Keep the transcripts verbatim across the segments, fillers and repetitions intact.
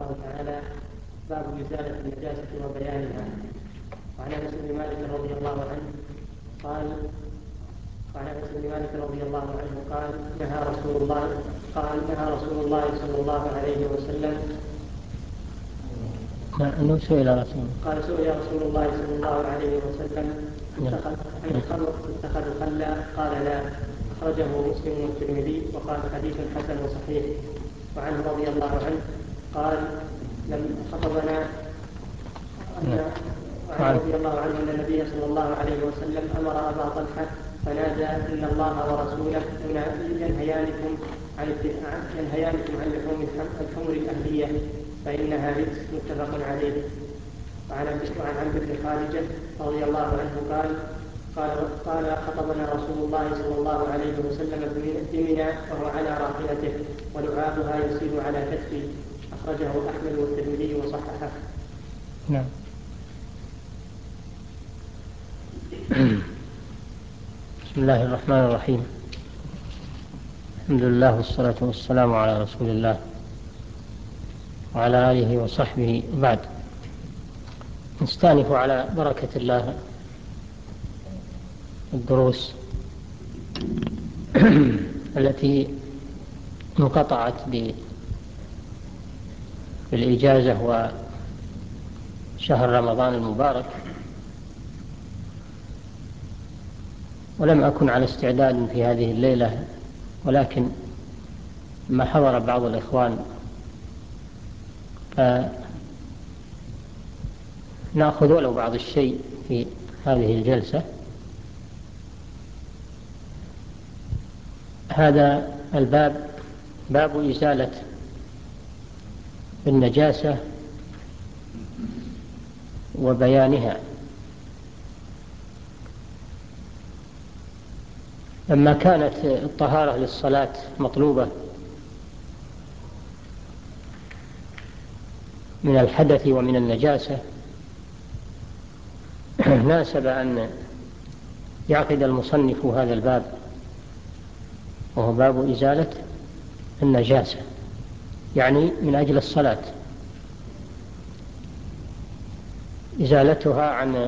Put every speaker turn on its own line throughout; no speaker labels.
الله تعالى باب إزالة النجاسة وبيانها. وعن أنس بن مالك رضي الله عنه قال وعن أنس بن مالك رضي الله عنه قال نهى رسول الله قال نهى رسول الله صلى الله عليه وسلم
أنه سئل رسول
قال سئل رسول الله صلى الله عليه وسلم اتخذ عن الخمر اتخذ خلا قال لا. أخرجه مسلم والترمذي وقال حديث حسن صحيح. وعنه رضي الله عنه قال لم خطبنا وعنه رضي الله عنه أن النبي صلى الله عليه وسلم أمر أبا طلحة فنادى إن الله ورسوله ينهيانكم عن ينهيانكم عن لحوم الحمر الأهلية فإنها رجس. متفق عليه. وعن عمرو بن خارجة رضي الله عنه قال قال قال خطبنا رسول الله صلى الله عليه وسلم بمنى وهو على راحلته ولعابها يسيل على كتفه. أخرجه أحمد والترمذي وصححه.
نعم. بسم الله الرحمن الرحيم. الحمد لله والصلاة والسلام على رسول الله وعلى آله وصحبه. بعد نستأنف على بركة الله الدروس التي انقطعت بالإجازة وشهر رمضان المبارك، ولم أكن على استعداد في هذه الليلة، ولكن ما حضر بعض الإخوان نأخذ ولو بعض الشيء في هذه الجلسة. هذا الباب باب إزالة النجاسة وبيانها. لما كانت الطهارة للصلاة مطلوبة من الحدث ومن النجاسة، ناسب أن يعقد المصنف هذا الباب، وهو باب إزالة النجاسة، يعني من أجل الصلاة، إزالتها عن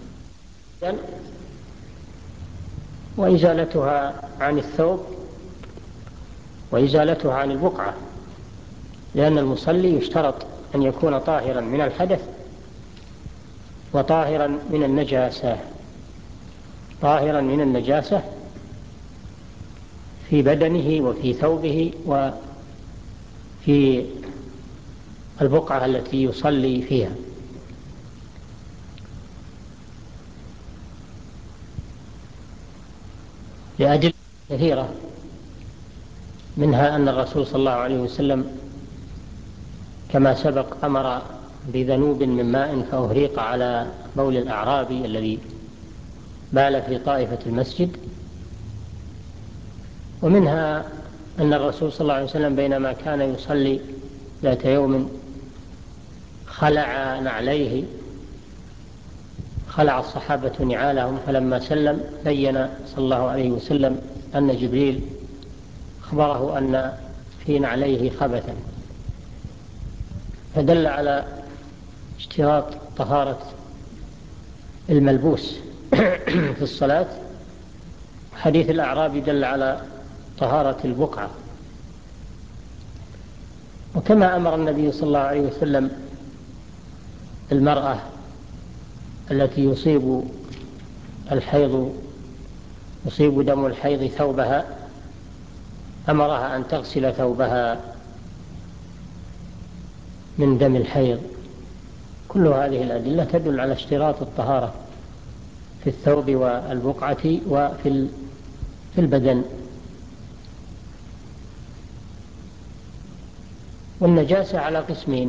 وإزالتها عن الثوب وإزالتها عن البقعة، لأن المصلي يشترط أن يكون طاهرا من الحدث وطاهرا من النجاسة، طاهرا من النجاسة في بدنه وفي ثوبه وفي البقعة التي يصلي فيها. لأجل كثيرة، منها أن الرسول صلى الله عليه وسلم كما سبق أمر بذنوب من ماء فأهريق على بول الأعرابي الذي بال في طائفة المسجد. ومنها أن الرسول صلى الله عليه وسلم بينما كان يصلي ذات يوم خلع نعليه، خلع الصحابة نعالهم، فلما سلم بين صلى الله عليه وسلم أن جبريل أخبره أن في نعليه خبثا، فدل على اشتراط طهارة الملبوس في الصلاة. حديث الأعرابي دل على طهارة البقعة. وكما أمر النبي صلى الله عليه وسلم المرأة التي يصيب الحيض يصيب دم الحيض ثوبها، أمرها أن تغسل ثوبها من دم الحيض. كل هذه الأدلة تدل على اشتراط الطهارة في الثوب والبقعة وفي البدن. والنجاسة على قسمين: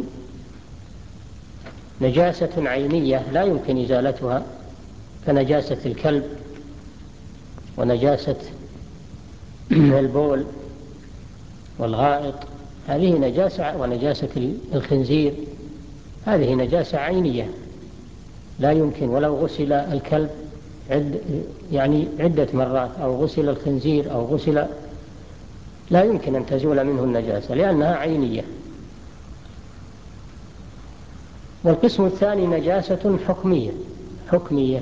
نجاسة عينية لا يمكن إزالتها كنجاسة الكلب ونجاسة البول والغائط، هذه نجاسة، ونجاسة الخنزير هذه نجاسة عينية لا يمكن، ولو غسل الكلب عد يعني عدة مرات أو غسل الخنزير أو غسل، لا يمكن أن تزول منه النجاسة لأنها عينية. والقسم الثاني نجاسة حكمية حكمية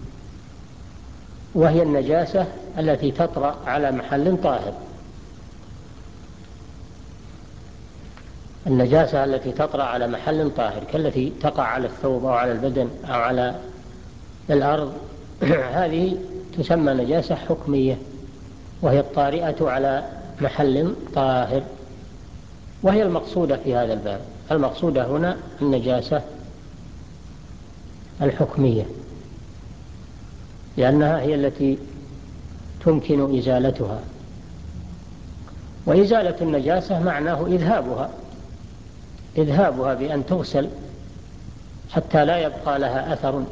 وهي النجاسة التي تطرأ على محل طاهر. النجاسة التي تطرأ على محل طاهر كالتي تقع على الثوب أو على البدن أو على الأرض هذه تسمى نجاسة حكمية، وهي الطارئة على محل طاهر، وهي المقصودة في هذا الباب. المقصودة هنا النجاسة الحكمية، لأنها هي التي تمكن إزالتها. وإزالة النجاسة معناه إذهابها إذهابها بأن تغسل حتى لا يبقى لها أثر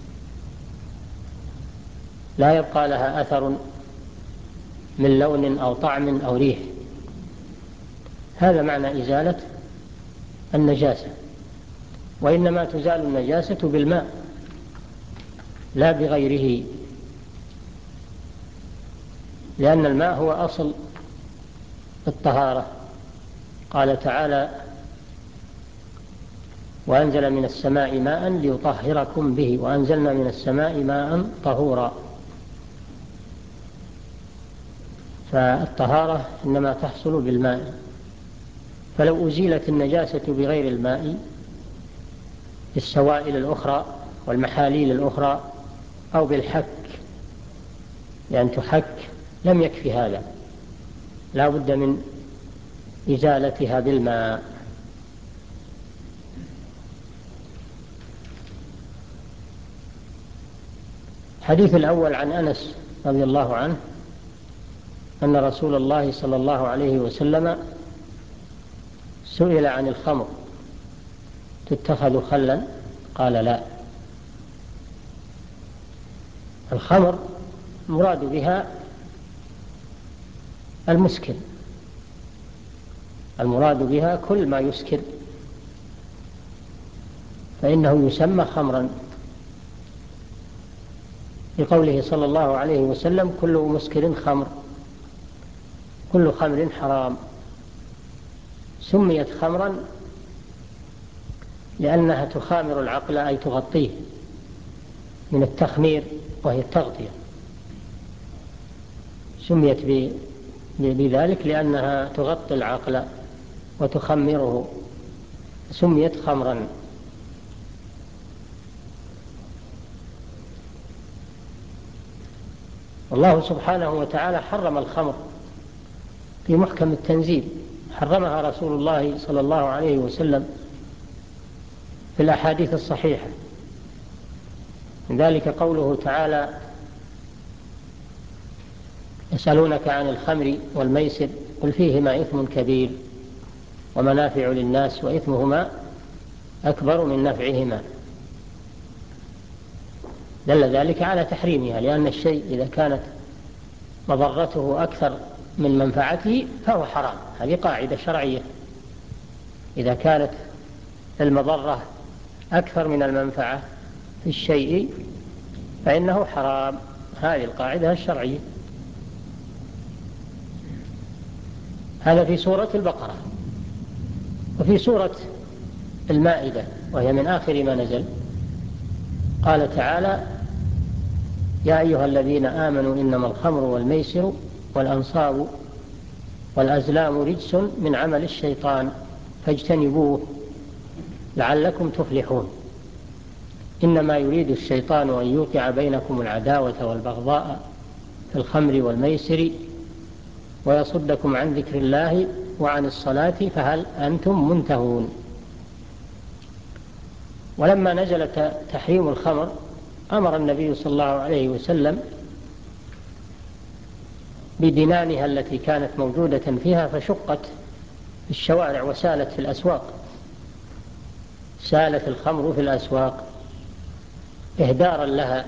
لا يبقى لها أثر من لون أو طعم أو ريح. هذا معنى إزالة النجاسة. وإنما تزال النجاسة بالماء لا بغيره، لأن الماء هو أصل الطهارة. قال تعالى: وأنزل من السماء ماء ليطهركم به وأنزلنا من السماء ماء طهورا. فالطهارة إنما تحصل بالماء، فلو أزيلت النجاسة بغير الماء بالسوائل الأخرى والمحاليل الأخرى أو بالحك، لأن تحك، لم يكفي هذا، لا بد من إزالتها بالماء. الحديث الأول عن أنس رضي الله عنه أن رسول الله صلى الله عليه وسلم سئل عن الخمر: تتخذ خلا؟ قال: لا. الخمر مراد بها المسكر، المراد بها كل ما يسكر فإنه يسمى خمرا، لقوله صلى الله عليه وسلم: كل مسكر خمر، كل خمر حرام. سميت خمرا لأنها تخامر العقل، أي تغطيه، من التخمير وهي التغطية. سميت بذلك لأنها تغطي العقل وتخمره، سميت خمرا. الله سبحانه وتعالى حرم الخمر في محكم التنزيل، حرمها رسول الله صلى الله عليه وسلم في الأحاديث الصحيحة. من ذلك قوله تعالى: يسألونك عن الخمر والميسر قل فيهما إثم كبير ومنافع للناس وإثمهما أكبر من نفعهما. دل ذلك على تحريمها، لأن الشيء إذا كانت مضرته أكثر من منفعته فهو حرام. هذه قاعدة شرعية، إذا كانت المضرة أكثر من المنفعة في الشيء فإنه حرام. هذه القاعدة الشرعية. هذا في سورة البقرة. وفي سورة المائدة وهي من آخر ما نزل قال تعالى: يا أيها الذين آمنوا إنما الخمر والميسر والأنصاب والأزلام رجس من عمل الشيطان فاجتنبوه لعلكم تفلحون. إنما يريد الشيطان أن يوقع بينكم العداوة والبغضاء في الخمر والميسر ويصدكم عن ذكر الله وعن الصلاة فهل أنتم منتهون. ولما نزل تحريم الخمر أمر النبي صلى الله عليه وسلم بدنانها التي كانت موجودة فيها، فشقت في الشوارع وسالت في الأسواق، سالت الخمر في الأسواق إهدارا لها،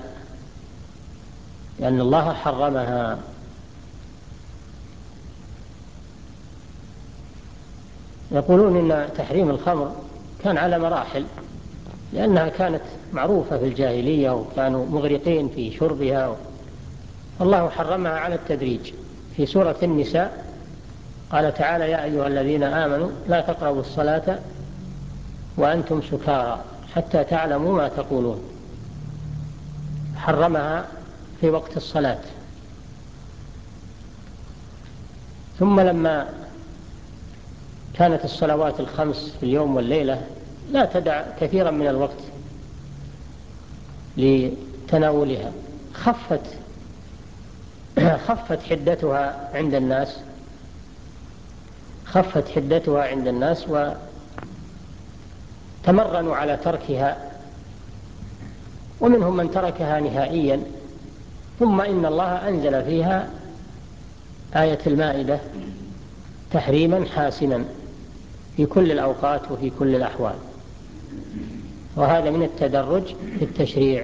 لأن الله حرمها. يقولون إن تحريم الخمر كان على مراحل، لأنها كانت معروفة في الجاهلية وكانوا مغرقين في شربها، الله حرمها على التدريج. في سورة النساء قال تعالى: يا أيها الذين آمنوا لا تقربوا الصلاة وأنتم سكارى حتى تعلموا ما تقولون. حرمها في وقت الصلاة. ثم لما كانت الصلوات الخمس في اليوم والليلة لا تدع كثيرا من الوقت لتناولها، خفت خفت حدتها عند الناس خفت حدتها عند الناس وتمرنوا على تركها، ومنهم من تركها نهائيا. ثم إن الله أنزل فيها آية المائدة تحريما حاسما في كل الأوقات وفي كل الأحوال. وهذا من التدرج في التشريع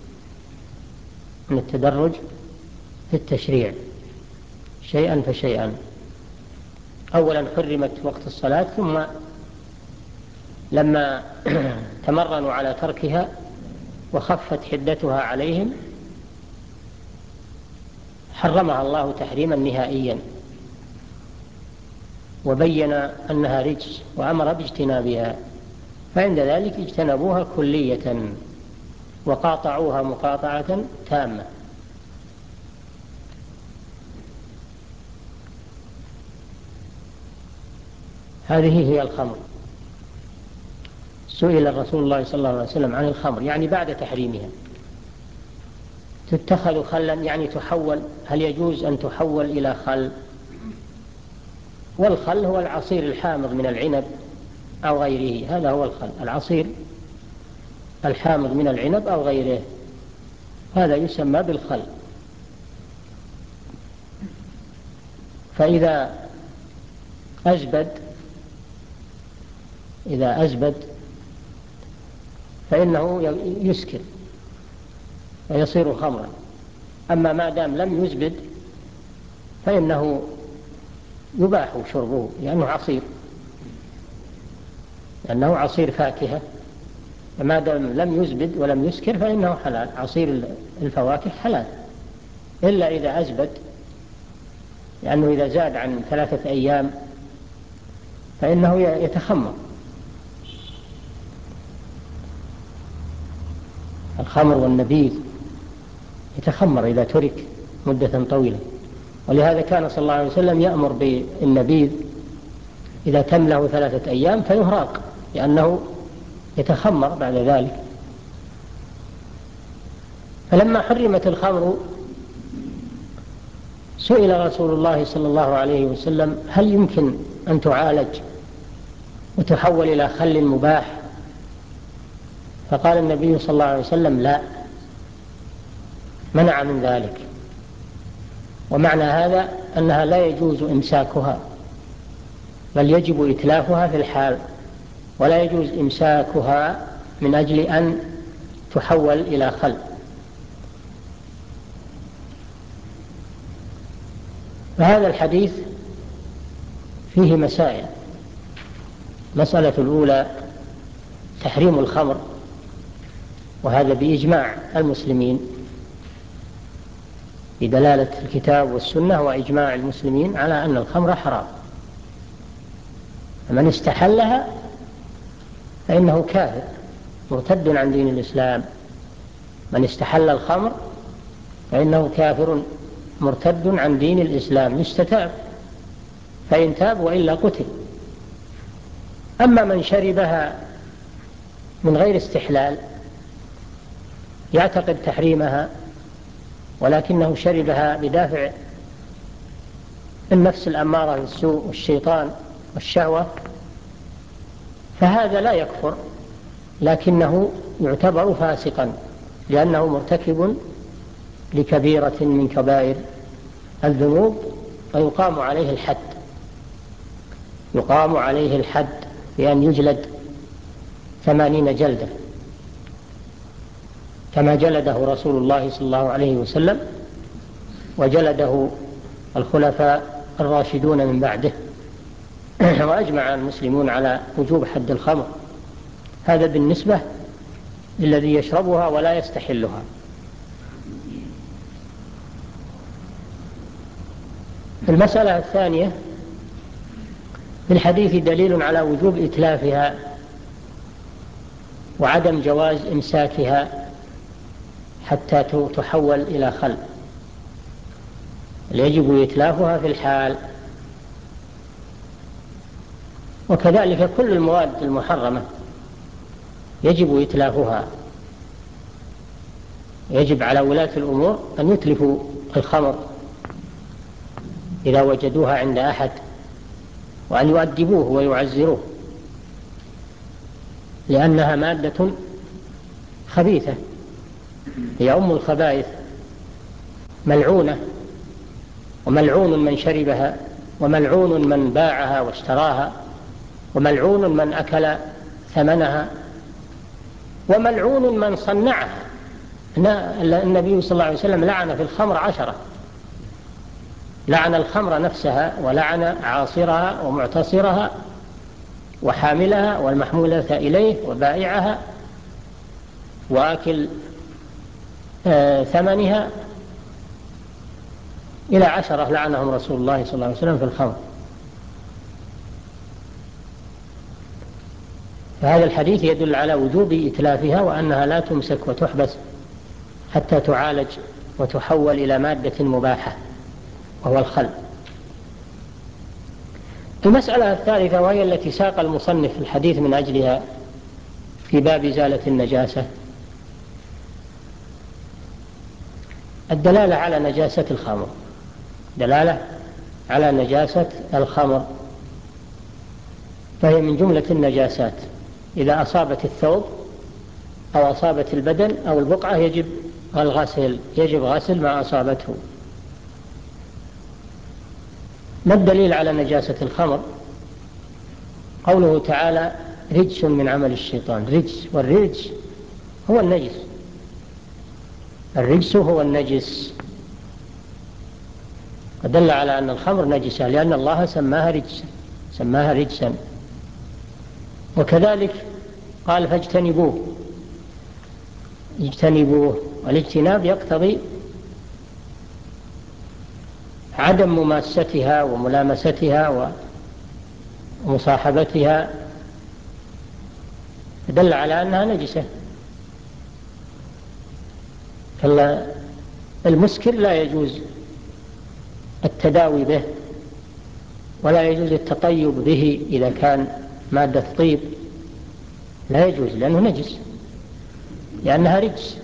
من التدرج في التشريع شيئا فشيئا. أولا حرمت وقت الصلاة، ثم لما تمرنوا على تركها وخفت حدتها عليهم حرمها الله تحريما نهائيا، وبين أنها رجس وأمر باجتنابها، فعند ذلك اجتنبوها كلية وقاطعوها مقاطعة تامة. هذه هي الخمر. سئل الرسول الله صلى الله عليه وسلم عن الخمر، يعني بعد تحريمها، تتخذ خلا، يعني تحول، هل يجوز أن تحول إلى خل؟ والخل هو العصير الحامض من العنب أو غيره، هذا هو الخل، العصير الحامض من العنب أو غيره، هذا يسمى بالخل. فإذا أزبد إذا أزبد فإنه يسكر ويصير خمرا. أما ما دام لم يزبد فإنه يباح شربه، لأنه عصير لأنه عصير فاكهة، وما دام لم يزبد ولم يسكر فإنه حلال. عصير الفواكه حلال إلا إذا أزبد، لأنه إذا زاد عن ثلاثة أيام فإنه يتخمر. الخمر والنبيذ يتخمر إذا ترك مدة طويلة، ولهذا كان صلى الله عليه وسلم يأمر بالنبيذ إذا تم له ثلاثة أيام فيهراق، لأنه يتخمر بعد ذلك. فلما حرمت الخمر سئل رسول الله صلى الله عليه وسلم هل يمكن أن تعالج وتحول إلى خل مباح؟ فقال النبي صلى الله عليه وسلم لا، منع من ذلك. ومعنى هذا أنها لا يجوز إمساكها، بل يجب إتلافها في الحال، ولا يجوز إمساكها من أجل أن تحول إلى خل. فهذا الحديث فيه مسائل. مسألة الأولى تحريم الخمر، وهذا بإجماع المسلمين، بدلالة الكتاب والسنة وإجماع المسلمين على أن الخمر حرام. فمن استحلها فإنه كافر مرتد عن دين الإسلام. من استحل الخمر فإنه كافر مرتد عن دين الإسلام، يستتاب، فإن تاب وإلا قتل. أما من شربها من غير استحلال يعتقد تحريمها، ولكنه شربها بدافع النفس الأمارة بالسوء والشيطان والشهوة، فهذا لا يكفر، لكنه يعتبر فاسقا، لأنه مرتكب لكبيرة من كبائر الذنوب، ويقام عليه الحد يقام عليه الحد بأن يجلد ثمانين جلدة، كما جلده رسول الله صلى الله عليه وسلم وجلده الخلفاء الراشدون من بعده. وأجمع المسلمون على وجوب حد الخمر. هذا بالنسبة للذي يشربها ولا يستحلها. المسألة الثانية، في الحديث دليل على وجوب إتلافها وعدم جواز إمساكها حتى تحول إلى خل، يجب إتلافها في الحال. وكذلك كل المواد المحرمة يجب إتلافها، يجب على ولاة الأمور أن يتلفوا الخمر إذا وجدوها عند أحد، وأن يؤدبوه ويعزروه، لأنها مادة خبيثة، هي أم الخبائث، ملعونة، وملعون من شربها، وملعون من باعها واشتراها، وملعون من أكل ثمنها، وملعون من صنعها. النبي صلى الله عليه وسلم لعن في الخمر عشرة، لعن الخمر نفسها، ولعن عاصرها ومعتصرها وحاملها والمحمولة إليه وبائعها وآكل آه ثمنها، إلى عشرة لعنهم رسول الله صلى الله عليه وسلم في الخمر. فهذا الحديث يدل على وجوب إتلافها، وأنها لا تمسك وتحبس حتى تعالج وتحول إلى مادة مباحة وهو الخل. المسألة الثالثة، وهي التي ساق المصنف الحديث من أجلها في باب إزالة النجاسة، الدلالة على نجاسة الخمر، دلالة على نجاسة الخمر، فهي من جملة النجاسات. إذا أصابت الثوب أو أصابت البدن أو البقعة يجب الغسل، يجب غسل ما أصابته. ما الدليل على نجاسة الخمر؟ قوله تعالى رجس من عمل الشيطان، رجس، والرجس هو النجس، الرجس هو النجس، ودل على أن الخمر نجسة لأن الله سماها رجسا، سماها رجسا. وكذلك قال فاجتنبوه، اجتنبوه، والاجتناب يقتضي عدم مماستها وملامستها ومصاحبتها، دل على أنها نجسة. المسكر لا يجوز التداوي به، ولا يجوز التطيب به إذا كان مادة طيب، لا يجوز لأنه نجس، لأنها رجس.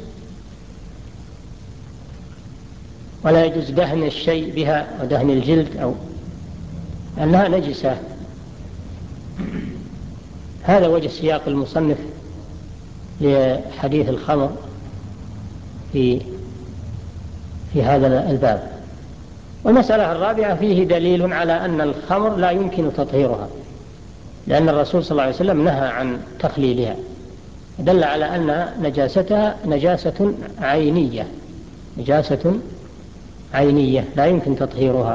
ولا يجوز دهن الشيء بها ودهن الجلد أو أنها نجسة. هذا وجه سياق المصنف لحديث الخمر في في هذا الباب. والمسألة الرابعة، فيه دليل على أن الخمر لا يمكن تطهيرها، لأن الرسول صلى الله عليه وسلم نهى عن تخليلها، دل على أن نجاستها نجاسة عينية، نجاسة عينية لا يمكن تطهيرها.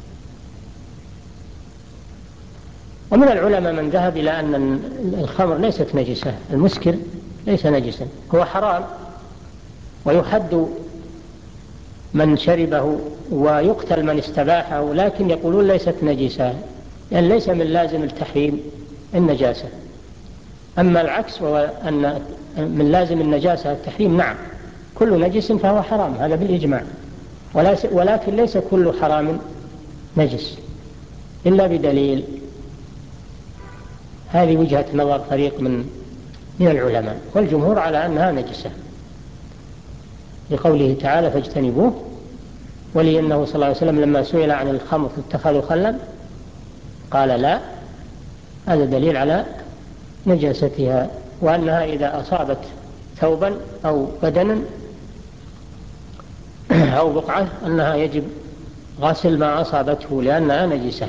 ومن العلماء من ذهب إلى أن الخمر ليست نجسة، المسكر ليس نجسا، هو حرام ويحد من شربه ويقتل من استباحه، لكن يقولون ليست نجسة، لأن يعني ليس من لازم التحريم النجاسة. أما العكس، وهو أن من لازم النجاسة التحريم، نعم كل نجس فهو حرام، هذا بالإجماع، ولكن ليس كل حرام نجس إلا بدليل. هذه وجهة نظر فريق من من العلماء، والجمهور على أنها نجسة لقوله تعالى فاجتنبوه. ولأنه صلى الله عليه وسلم لما سئل عن الخمر اتخذوا خلا قال لا، هذا دليل على نجاستها، وأنها إذا أصابت ثوبا أو بدنا أو بقعة أنها يجب غسل ما أصابته لأنها نجسة.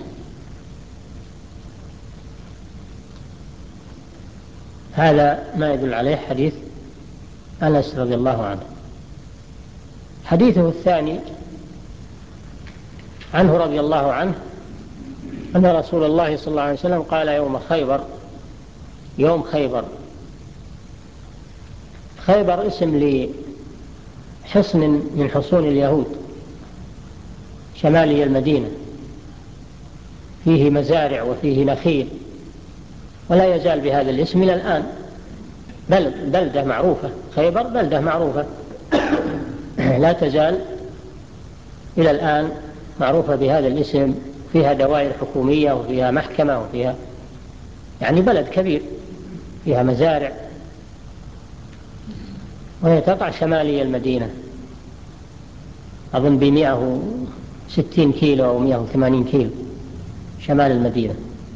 هذا ما يدل عليه حديث أنس رضي الله عنه. حديثه الثاني عنه رضي الله عنه أن رسول الله صلى الله عليه وسلم قال يوم خيبر، يوم خيبر، خيبر اسم لحصن من حصون اليهود شمالي المدينة، فيه مزارع وفيه نخيل، ولا يزال بهذا الاسم إلى الآن بلدة معروفة، خيبر بلدة معروفة لا تزال إلى الآن معروفة بهذا الاسم، فيها دوائر حكومية وفيها محكمة وفيها يعني بلد كبير، فيها مزارع، وهي تقع شمالي المدينة أظن بمئة وستين كيلو أو مئة وثمانين كيلو شمال المدينة.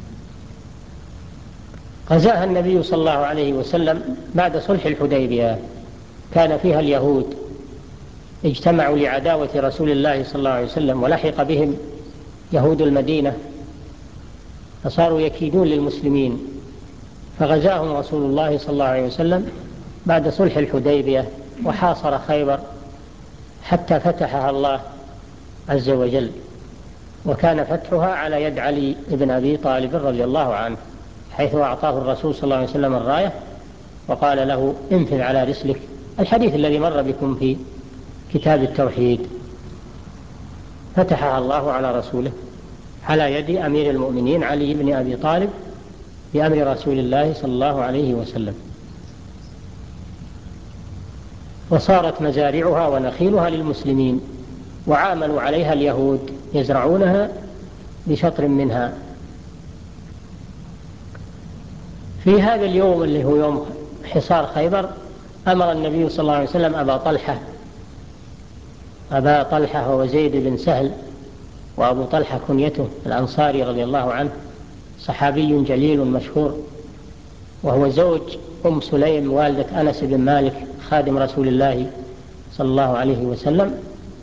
غزاها النبي صلى الله عليه وسلم بعد صلح الحديبية، كان فيها اليهود اجتمعوا لعداوة رسول الله صلى الله عليه وسلم، ولحق بهم يهود المدينة فصاروا يكيدون للمسلمين، فغزاهم رسول الله صلى الله عليه وسلم بعد صلح الحديبية وحاصر خيبر حتى فتحها الله عز وجل، وكان فتحها على يد علي بن أبي طالب رضي الله عنه، حيث أعطاه الرسول صلى الله عليه وسلم الراية وقال له انفذ على رسلك، الحديث الذي مر بكم في كتاب التوحيد. فتحها الله على رسوله على يد أمير المؤمنين علي بن أبي طالب بأمر رسول الله صلى الله عليه وسلم، وصارت مزارعها ونخيلها للمسلمين، وعاملوا عليها اليهود يزرعونها بشطر منها. في هذا اليوم اللي هو يوم حصار خيبر أمر النبي صلى الله عليه وسلم أبا طلحة أبا طلحة هو زيد بن سهل، وأبو طلحة كنيته الأنصاري رضي الله عنه، صحابي جليل مشهور، وهو زوج أم سليم والدة أنس بن مالك خادم رسول الله صلى الله عليه وسلم.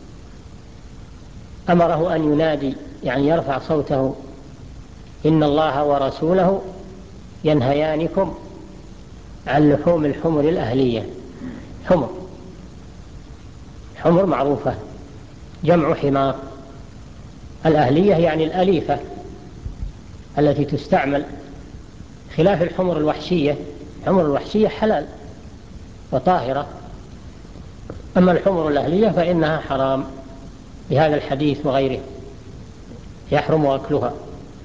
أمره أن ينادي يعني يرفع صوته إن الله ورسوله ينهيانكم عن لحوم الحمر الأهلية. حمر حمر معروفة جمع حمار، الأهلية يعني الأليفة التي تستعمل، خلاف الحمر الوحشية. الحمر الوحشية حلال وطاهرة، أما الحمر الأهلية فإنها حرام بهذا الحديث وغيره، يحرم أكلها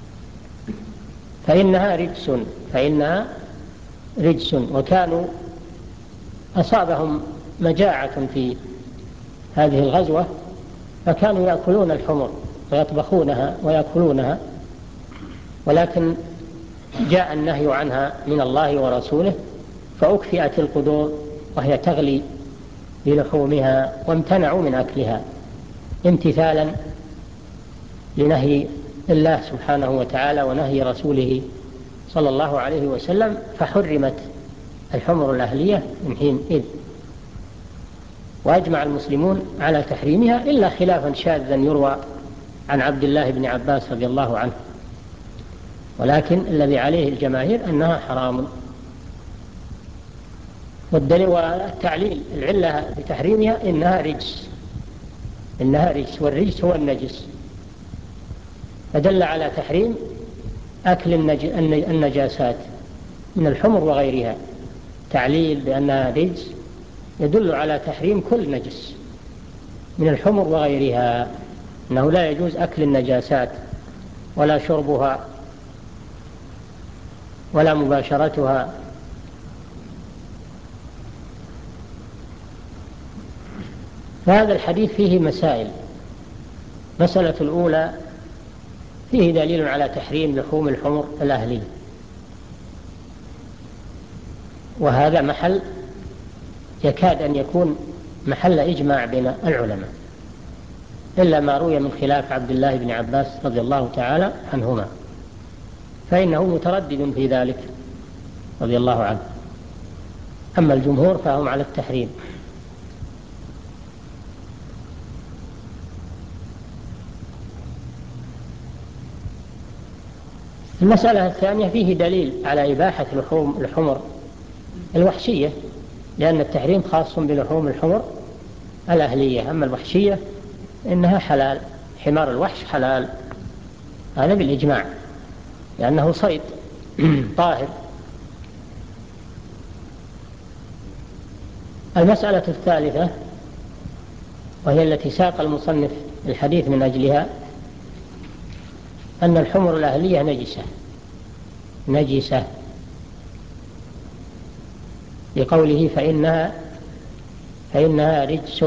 فإنها رجس فإنها رجس وكانوا أصابهم مجاعة في هذه الغزوة، فكانوا يأكلون الحمر ويطبخونها ويأكلونها، ولكن جاء النهي عنها من الله ورسوله فأكفئت القدور وهي تغلي بلحومها، وامتنعوا من أكلها امتثالا لنهي الله سبحانه وتعالى ونهي رسوله صلى الله عليه وسلم، فحرمت الحمر الأهلية من حينئذ، وأجمع المسلمون على تحريمها إلا خلافا شاذا يروى عن عبد الله بن عباس رضي الله عنه، ولكن الذي عليه الجماهير أنها حرام. والتعليل العلة بتحريمها إنها رجس إنها رجس والرجس هو النجس، فدل على تحريم أكل النجاسات من الحمر وغيرها. تعليل بأنها رجس يدل على تحريم كل نجس من الحمر وغيرها، أنه لا يجوز أكل النجاسات ولا شربها ولا مباشرتها. فهذا الحديث فيه مسائل. مسألة الأولى فيه دليل على تحريم لحوم الحمر الأهلية، وهذا محل يكاد أن يكون محل إجماع بين العلماء، إلا ما روي من خلاف عبد الله بن عباس رضي الله تعالى عنهما، فإنه متردد في ذلك رضي الله عنه، أما الجمهور فهم على التحريم. المسألة الثانية فيه دليل على إباحة لحوم الحمر الوحشية، لأن التحريم خاص بلحوم الحمر الأهلية، أما الوحشية إنها حلال، حمار الوحش حلال، هذا بالإجماع لأنه صيد طاهر. المسألة الثالثة وهي التي ساق المصنف الحديث من أجلها أن الحمر الأهلية نجسة نجسة لقوله فإنها فإنها رجس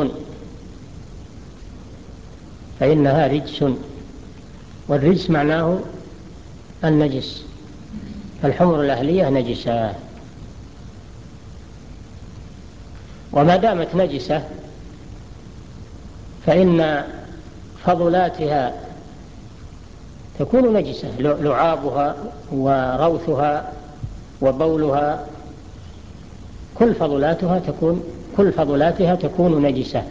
فإنها رجس والرجس معناه النجس، فالحمر الأهلية نجسة، وما دامت نجسة فإن فضلاتها تكون نجسة، لعابها وروثها وبولها كل فضلاتها تكون كل فضلاتها تكون نجسة.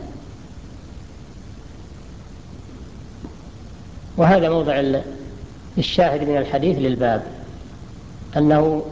وهذا موضع الشاهد من الحديث للباب، أنه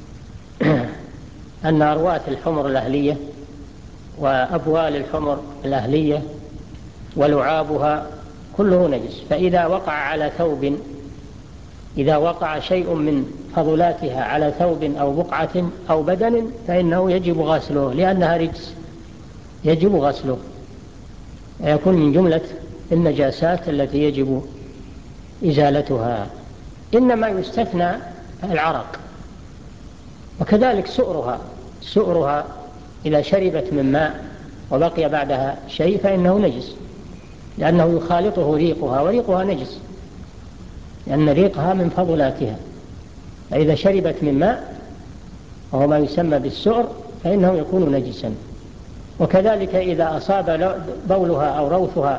أن أرواث الحمر الأهلية وأبوال الحمر الأهلية ولعابها كله نجس، فإذا وقع على ثوب إذا وقع شيء من فضلاتها على ثوب أو بقعة أو بدن فإنه يجب غسله، لأنها رجس يجب غسله، يكون من جملة النجاسات التي يجب إزالتها. إنما يستثنى العرق، وكذلك سؤرها سؤرها إذا شربت من ماء وبقي بعدها شيء فإنه نجس، لأنه يخالطه ريقها، وريقها نجس لأن ريقها من فضلاتها، فإذا شربت من ماء وهو ما يسمى بالسؤر فإنه يكون نجسا. وكذلك إذا أصاب بولها أو روثها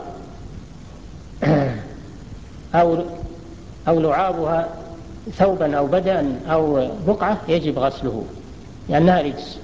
أو أو لعابها ثوبا أو بدنا أو بقعة يجب غسله لأنها رجس.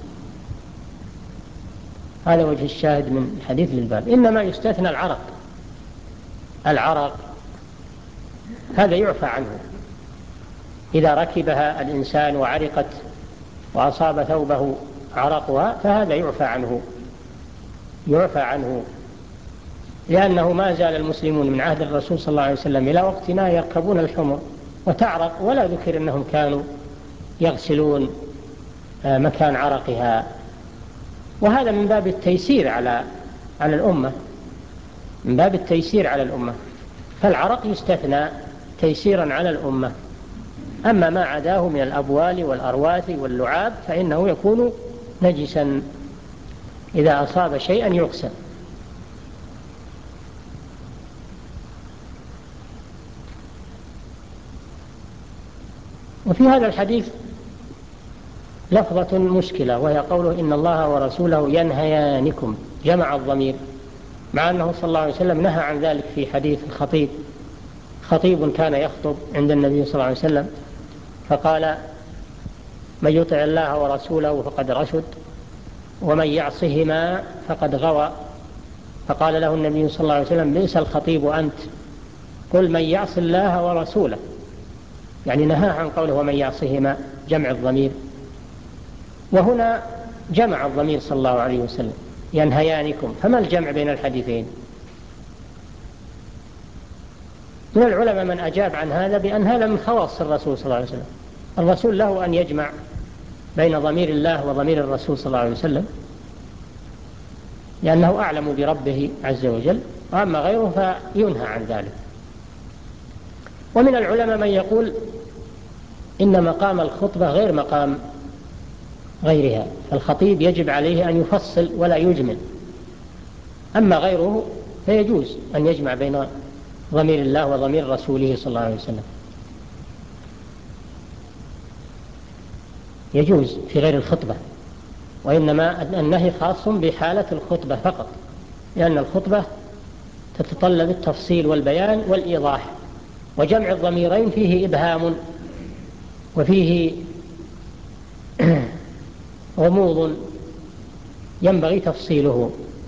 هذا وجه الشاهد من حديث للباب. إنما يستثنى العرق العرق هذا يعفى عنه، إذا ركبها الإنسان وعرقت وأصاب ثوبه عرقها فهذا يعفى عنه يعفى عنه لأنه ما زال المسلمون من عهد الرسول صلى الله عليه وسلم إلى وقتنا يركبون الحمر وتعرق، ولا ذكر أنهم كانوا يغسلون مكان عرقها. وهذا من باب التيسير على على الأمة من باب التيسير على الأمة فالعرق يستثنى تيسيرا على الأمة. أما ما عداه من الأبوال والأرواث واللعاب فإنه يكون نجسا، إذا أصاب شيئا يغسل. وفي هذا الحديث لفظة مشكلة، وهي قوله إن الله ورسوله ينهيانكم، جمع الضمير، مع أنه صلى الله عليه وسلم نهى عن ذلك في حديث الخطيب خطيب كان يخطب عند النبي صلى الله عليه وسلم فقال من يطع الله ورسوله فقد رشد ومن يعصهما فقد غوى، فقال له النبي صلى الله عليه وسلم بئس الخطيب أنت، قل من يعص الله ورسوله، يعني نهى عن قوله ومن يعصهما، جمع الضمير. وهنا جمع الضمير صلى الله عليه وسلم ينهيانكم، فما الجمع بين الحديثين؟ من العلماء من أجاب عن هذا بأن هذا من خواص الرسول صلى الله عليه وسلم، الرسول له أن يجمع بين ضمير الله وضمير الرسول صلى الله عليه وسلم لأنه أعلم بربه عز وجل، وأما غيره فينهى عن ذلك. ومن العلماء من يقول إن مقام الخطبة غير مقام غيرها، فالخطيب يجب عليه أن يفصل ولا يجمل، أما غيره فيجوز أن يجمع بين ضمير الله وضمير رسوله صلى الله عليه وسلم، يجوز في غير الخطبة، وإنما النهي خاص بحالة الخطبة فقط، لأن الخطبة تتطلب التفصيل والبيان والإيضاح، وجمع الضميرين فيه إبهام وفيه غموض ينبغي تفصيله.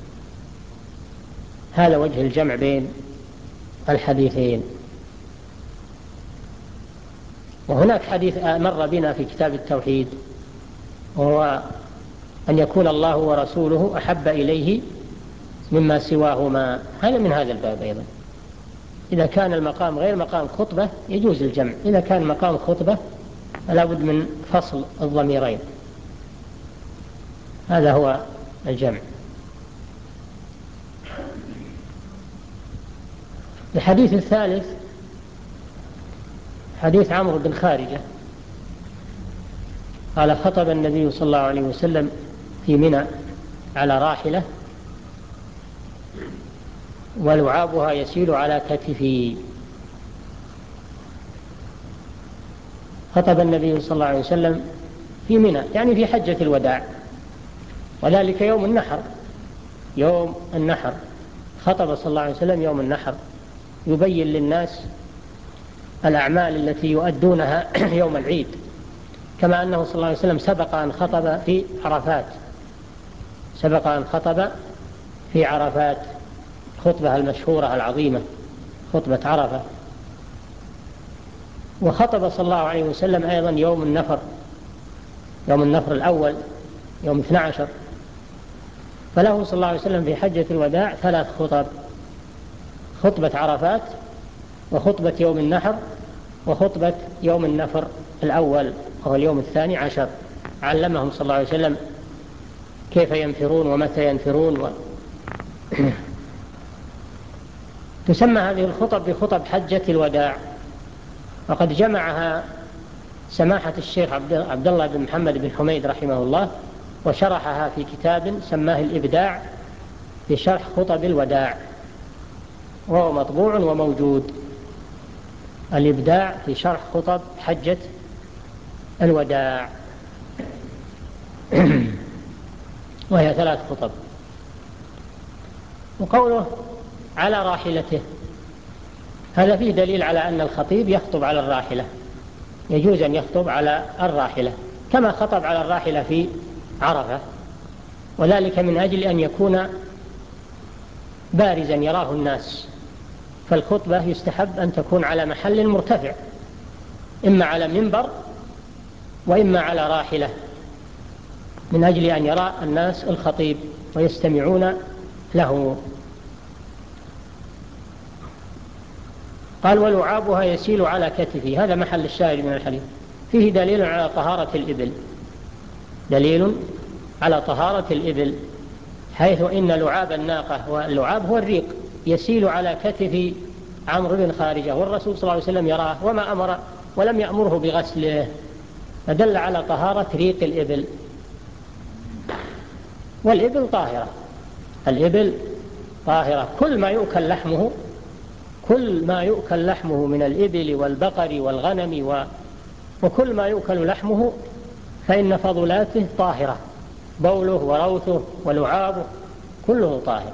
هذا وجه الجمع بين الحديثين. وهناك حديث مر بنا في كتاب التوحيد، وهو أن يكون الله ورسوله أحب إليه مما سواهما، هذا من هذا الباب أيضا. إذا كان المقام غير مقام خطبة يجوز الجمع، إذا كان مقام خطبة فلا بد من فصل الضميرين، هذا هو الجمع. الحديث الثالث حديث عمرو بن خارجة قال خطب النبي صلى الله عليه وسلم في منى على راحلة ولعابها يسيل على كتفي. خطب النبي صلى الله عليه وسلم في منى يعني في حجة الوداع، وذلك يوم النحر. يوم النحر خطب صلى الله عليه وسلم يوم النحر يبين للناس الأعمال التي يؤدونها يوم العيد، كما أنه صلى الله عليه وسلم سبق أن خطب في عرفات سبق أن خطب في عرفات خطبة المشهورة العظيمة، خطبة عرفة. وخطب صلى الله عليه وسلم أيضا يوم النفر، يوم النفر الأول يوم اثني عشر. فله صلى الله عليه وسلم في حجة الوداع ثلاث خطب: خطبة عرفات، وخطبة يوم النحر، وخطبة يوم النفر الأول وهو اليوم الثاني عشر. علمهم صلى الله عليه وسلم كيف ينفرون ومتى ينفرون و... تسمى هذه الخطب بخطب حجة الوداع، وقد جمعها سماحة الشيخ عبد الله بن محمد بن حميد رحمه الله، وشرحها في كتاب سماه الإبداع في شرح خطب الوداع، وهو مطبوع وموجود. الإبداع في شرح خطب حجة الوداع وهي ثلاث خطب. وقوله على راحلته هذا فيه دليل على أن الخطيب يخطب على الراحلة، يجوز أن يخطب على الراحلة كما خطب على الراحلة في عرفة، وذلك من أجل أن يكون بارزا يراه الناس. فالخطبة يستحب أن تكون على محل مرتفع، إما على منبر وإما على راحلة، من أجل أن يرى الناس الخطيب ويستمعون له. قال ولعابها يسيل على كتفي، هذا محل الشاهد من الحديث. فيه دليل على طهارة الإبل، دليل على طهارة الإبل، حيث إن لعاب الناقة، واللعاب هو الريق، يسيل على كتف عمرو بن خارجة، والرسول صلى الله عليه وسلم يراه وما أمر ولم يأمره بغسله، فدل على طهارة ريق الإبل. والإبل طاهرة، الإبل طاهرة، كل ما يؤكل لحمه كل ما يؤكل لحمه من الإبل والبقر والغنم و... وكل ما يؤكل لحمه فإن فضلاته طاهرة، بوله وروثه ولعابه كله طاهر.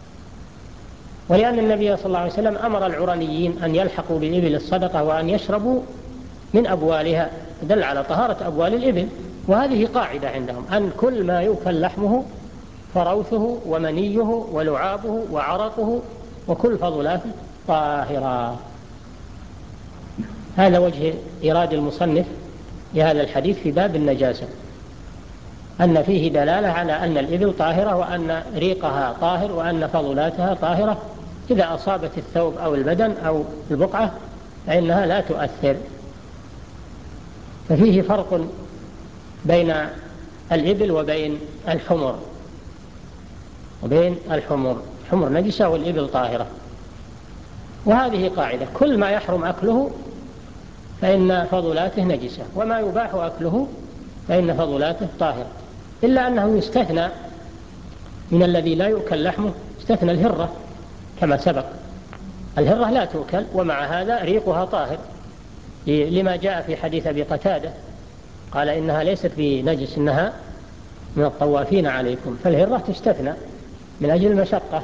ولأن النبي صلى الله عليه وسلم أمر العرنيين أن يلحقوا بإبل الصدقة وأن يشربوا من أبوالها، دل على طهارة أبوال الإبل. وهذه قاعدة عندهم أن كل ما يؤكل لحمه فروثه ومنيه ولعابه وعرقه وكل فضلاته طاهرة. هذا وجه إيراد المصنف لهذا الحديث في باب النجاسة، أن فيه دلالة على أن الإبل طاهرة وأن ريقها طاهر وأن فضلاتها طاهرة، إذا أصابت الثوب أو البدن أو البقعة فإنها لا تؤثر. ففيه فرق بين الإبل وبين الحمر وبين الحمر حمر نجسة والإبل طاهرة. وهذه قاعدة: كل ما يحرم أكله فإن فضلاته نجسة، وما يباح أكله فإن فضلاته طاهرة، إلا أنه يستثنى من الذي لا يؤكل لحمه، استثنى الهرة كما سبق. الهرة لا تؤكل، ومع هذا ريقها طاهر، لما جاء في حديث أبي قتادة قال إنها ليست بنجس، إنها من الطوافين عليكم. فالهرة تستثنى من أجل المشقة.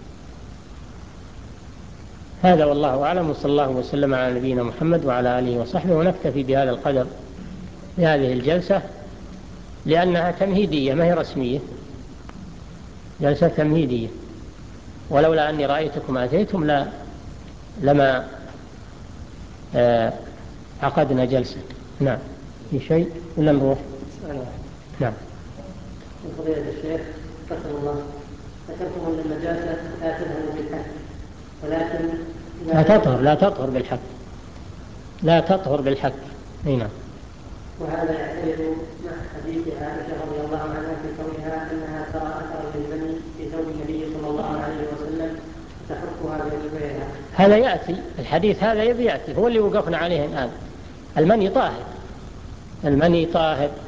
هذا والله أعلم، وصلى الله وسلم على نبينا محمد وعلى آله وصحبه. ونكتفي بهذا القدر بهذه الجلسة، لأنها تمهيدية ما هي رسمية، جلسة تمهيدية، ولولا أني رأيتكم أتيتم لا لما آه عقدنا جلسة. نعم، في شيء ولا نروح؟ نعم.
فضيلة الشيخ رحمه الله، ذكرتم أن النجاسة لا تذهب بالحد، ولكن
لا تطهر لا تطهر بالحد لا تطهر بالحد هنا.
وهذا يعترض مع حديث عائشة رضي الله عنها في كونها أنها ترى أثر المني في ثوب النبي صلى الله عليه وسلم تحكها بأصبعها.
هذا يأتي الحديث، هذا يبي يأتي، هو اللي وقفنا عليه الآن. المني طاهر، المني طاهر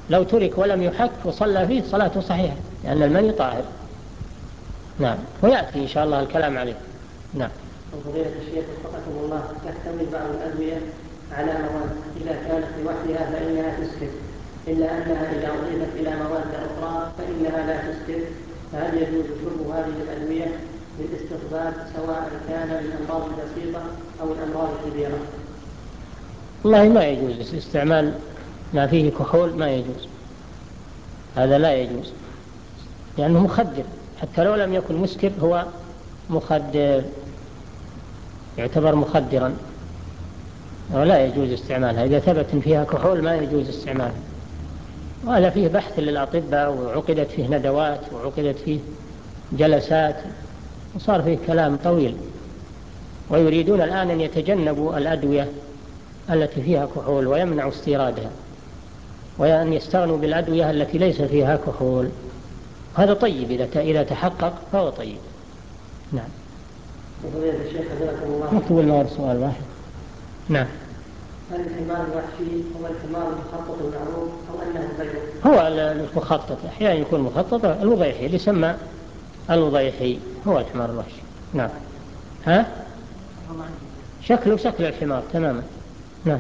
لو ترك ولم يحك وصلى فيه صلاته صحيحة لأن المني طاهر. نعم، ويأتي إن شاء الله الكلام عليه. نعم.
وفضيلة الشيخ وفقكم الله، تحتوي بعض الأدوية على مواد إذا كانت لوحدها فإنها تسكر، إلا أنها إذا أضيفت إلى مواد أخرى فإنها لا تسكر، فهل يجوز شرب هذه الأدوية للاستخفاف سواء كان للأمراض البسيطة أو الأمراض الكبيرة؟
والله ما يجوز استعمال ما فيه كحول، ما يجوز، هذا لا يجوز لأنه مخدر، حتى لو لم يكن مسكر هو مخدر، يعتبر مخدرا، ولا يجوز استعمالها. إذا ثبت فيها كحول ما يجوز استعمالها. وهذا فيه بحث للأطباء، وعقدت فيه ندوات، وعقدت فيه جلسات، وصار فيه كلام طويل، ويريدون الآن أن يتجنبوا الأدوية التي فيها كحول ويمنعوا استيرادها، وأن يستغنوا بالأدوية التي ليس فيها كحول. هذا طيب، إذا تحقق فهو طيب. نعم.
وفضيلة الشيخ حفظكم الله،
مكتوب المغرب سؤال واحد. نعم.
هل الحمار الوحشي هو الحمار المخطط المعروف أو أنه غيره؟
هو المخطط، أحيانا يكون مخطط، الوضيحي اللي يسمى الوضيحي هو الحمار الوحشي. نعم. ها؟ شكله شكل الحمار تماما. نعم.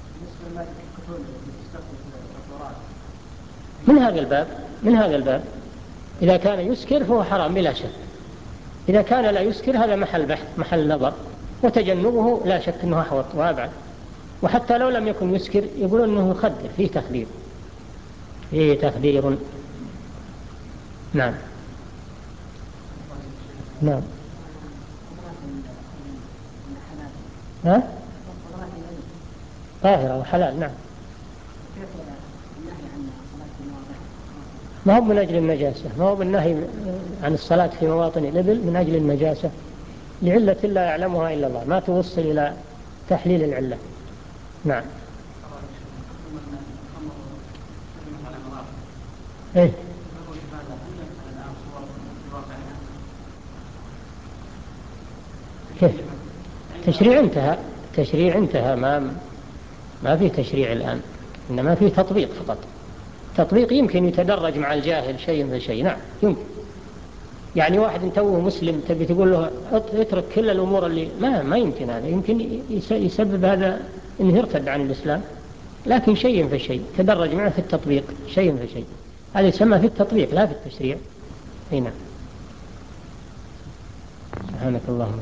من هذا الباب من هذا الباب إذا كان يسكر فهو حرام بلا شك، إذا كان لا يسكر هذا محل بحث، محل نظر، وتجنبه لا شك أنه أحوط وأبعد. وحتى لو لم يكن يسكر يقولون أنه يخدر، فيه تخدير، فيه تخدير. نعم. نعم. ها؟ طاهرة وحلال. نعم. ما هو من أجل النجاسة، ما هو بالنهي عن الصلاة في مواطن الإبل من أجل النجاسة، لعلة لا يعلمها إلا الله، ما توصل إلى تحليل العلة. نعم. إيه؟ كيف؟ تشريع انتهى، تشريع انتهى، ما ما فيه تشريع الآن، إنما فيه تطبيق فقط. تطبيق يمكن يتدرج مع الجاهل شيء فشيء. نعم يمكن. يعني واحد توه مسلم تبي تقول له اترك كل الأمور اللي ما ما يمكن، هذا يمكن يسبب هذا إنه يرتد عن الإسلام، لكن شيء فشيء تدرج معه في التطبيق، شيء فشيء، هذا يسمى في التطبيق لا في التشريع. هنا. سبحانك اللهم.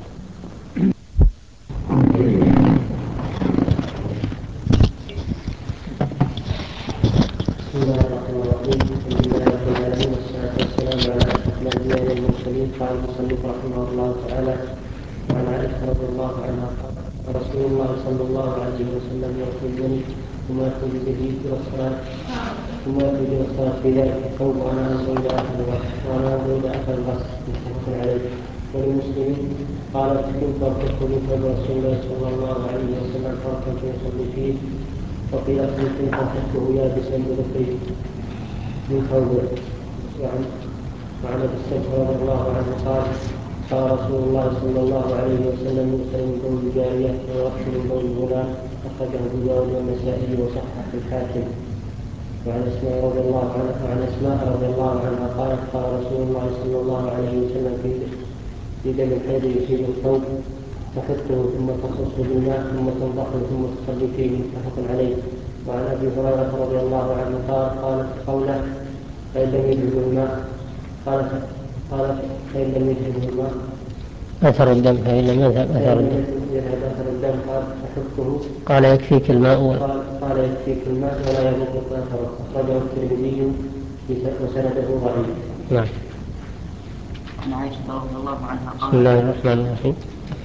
بسم الله الرحمن الرحيم، الحمد لله رب العالمين، والصلاة والسلام على أشرف الأنبياء والمرسلين. قال المصنف رحمه الله تعالى: وعن عائشة رضي الله عنها قال: رسول الله صلى الله عليه وسلم يغسل الجنب ثم يخرج به إلى الصلاة ثم يخرج إلى الصلاة في ذلك الثوب، وأنا أنظر إلى أثر الغسل وأنا أنظر إلى أثر الغسل. متفق عليه. ولمسلم قالت: كنت أرتق بثوب رسول الله صلى الله عليه وسلم فرقا فيصلي فيه، وقيل كنت أحبه يابسا بذكره من ثوبه. وعن ابي السبت رضي الله عنه قال: قال رسول الله صلى الله عليه وسلم: يغسل من بول الجاريه ويرش من بول الغلام. اخرجه ابو داود والنسائي وصححه الحاكم. وعن اسماء رضي الله عنها وعن اسماء رضي الله عنها قالت: قال رسول الله صلى الله عليه وسلم في في دم الحيض يصيب الثوب تحطه ثم تصص بالماء ثم تنضحه ثم تصلي فيه. متفق عليه. وعن ابي هريره رضي الله عنه قال: قالت قوله: فإن لم يجده الماء قالت قالت فإن لم يجده الماء
أثر الدم، فإن لم يذهب أثر الدم
يذهب أثر الدم قال: تحطه.
قال: يكفيك الماء و...
قال, قال يكفيك الماء ولا يضرك أثره. أخرجه الترمذي وسنده ضعيف.
نعم.
عن عائشة رضي الله عنها قالت:
بسم الله الرحمن الرحيم.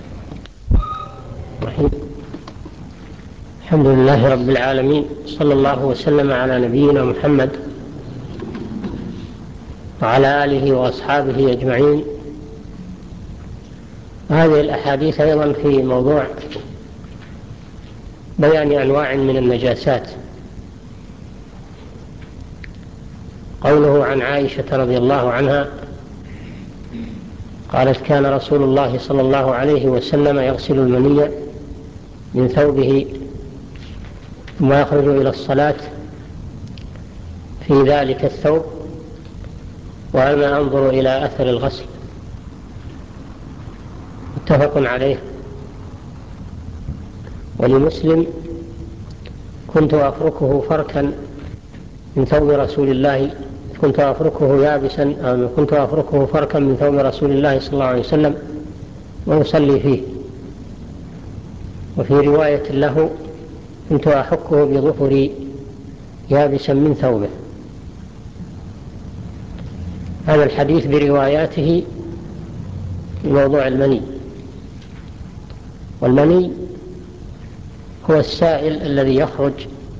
الرحيم. الحمد لله رب العالمين، صلى الله وسلم على نبينا محمد وعلى آله وأصحابه أجمعين. هذه الأحاديث أيضا في موضوع بيان أنواع من النجاسات. قوله عن عائشة رضي الله عنها قالت: كان رسول الله صلى الله عليه وسلم يغسل المني من ثوبه ثم يخرج إلى الصلاة في ذلك الثوب وأنا أنظر إلى أثر الغسل. متفق عليه. ولمسلم: كنت أفركه فركا من ثوب رسول الله كنت أفركه يابسا أو كنت أفركه فركا من ثوب رسول الله صلى الله عليه وسلم ويصلي فيه. وفي رواية له: كنت أحكه بظفري يابسا من ثوبه. هذا الحديث برواياته في موضوع المني. والمني هو السائل الذي يخرج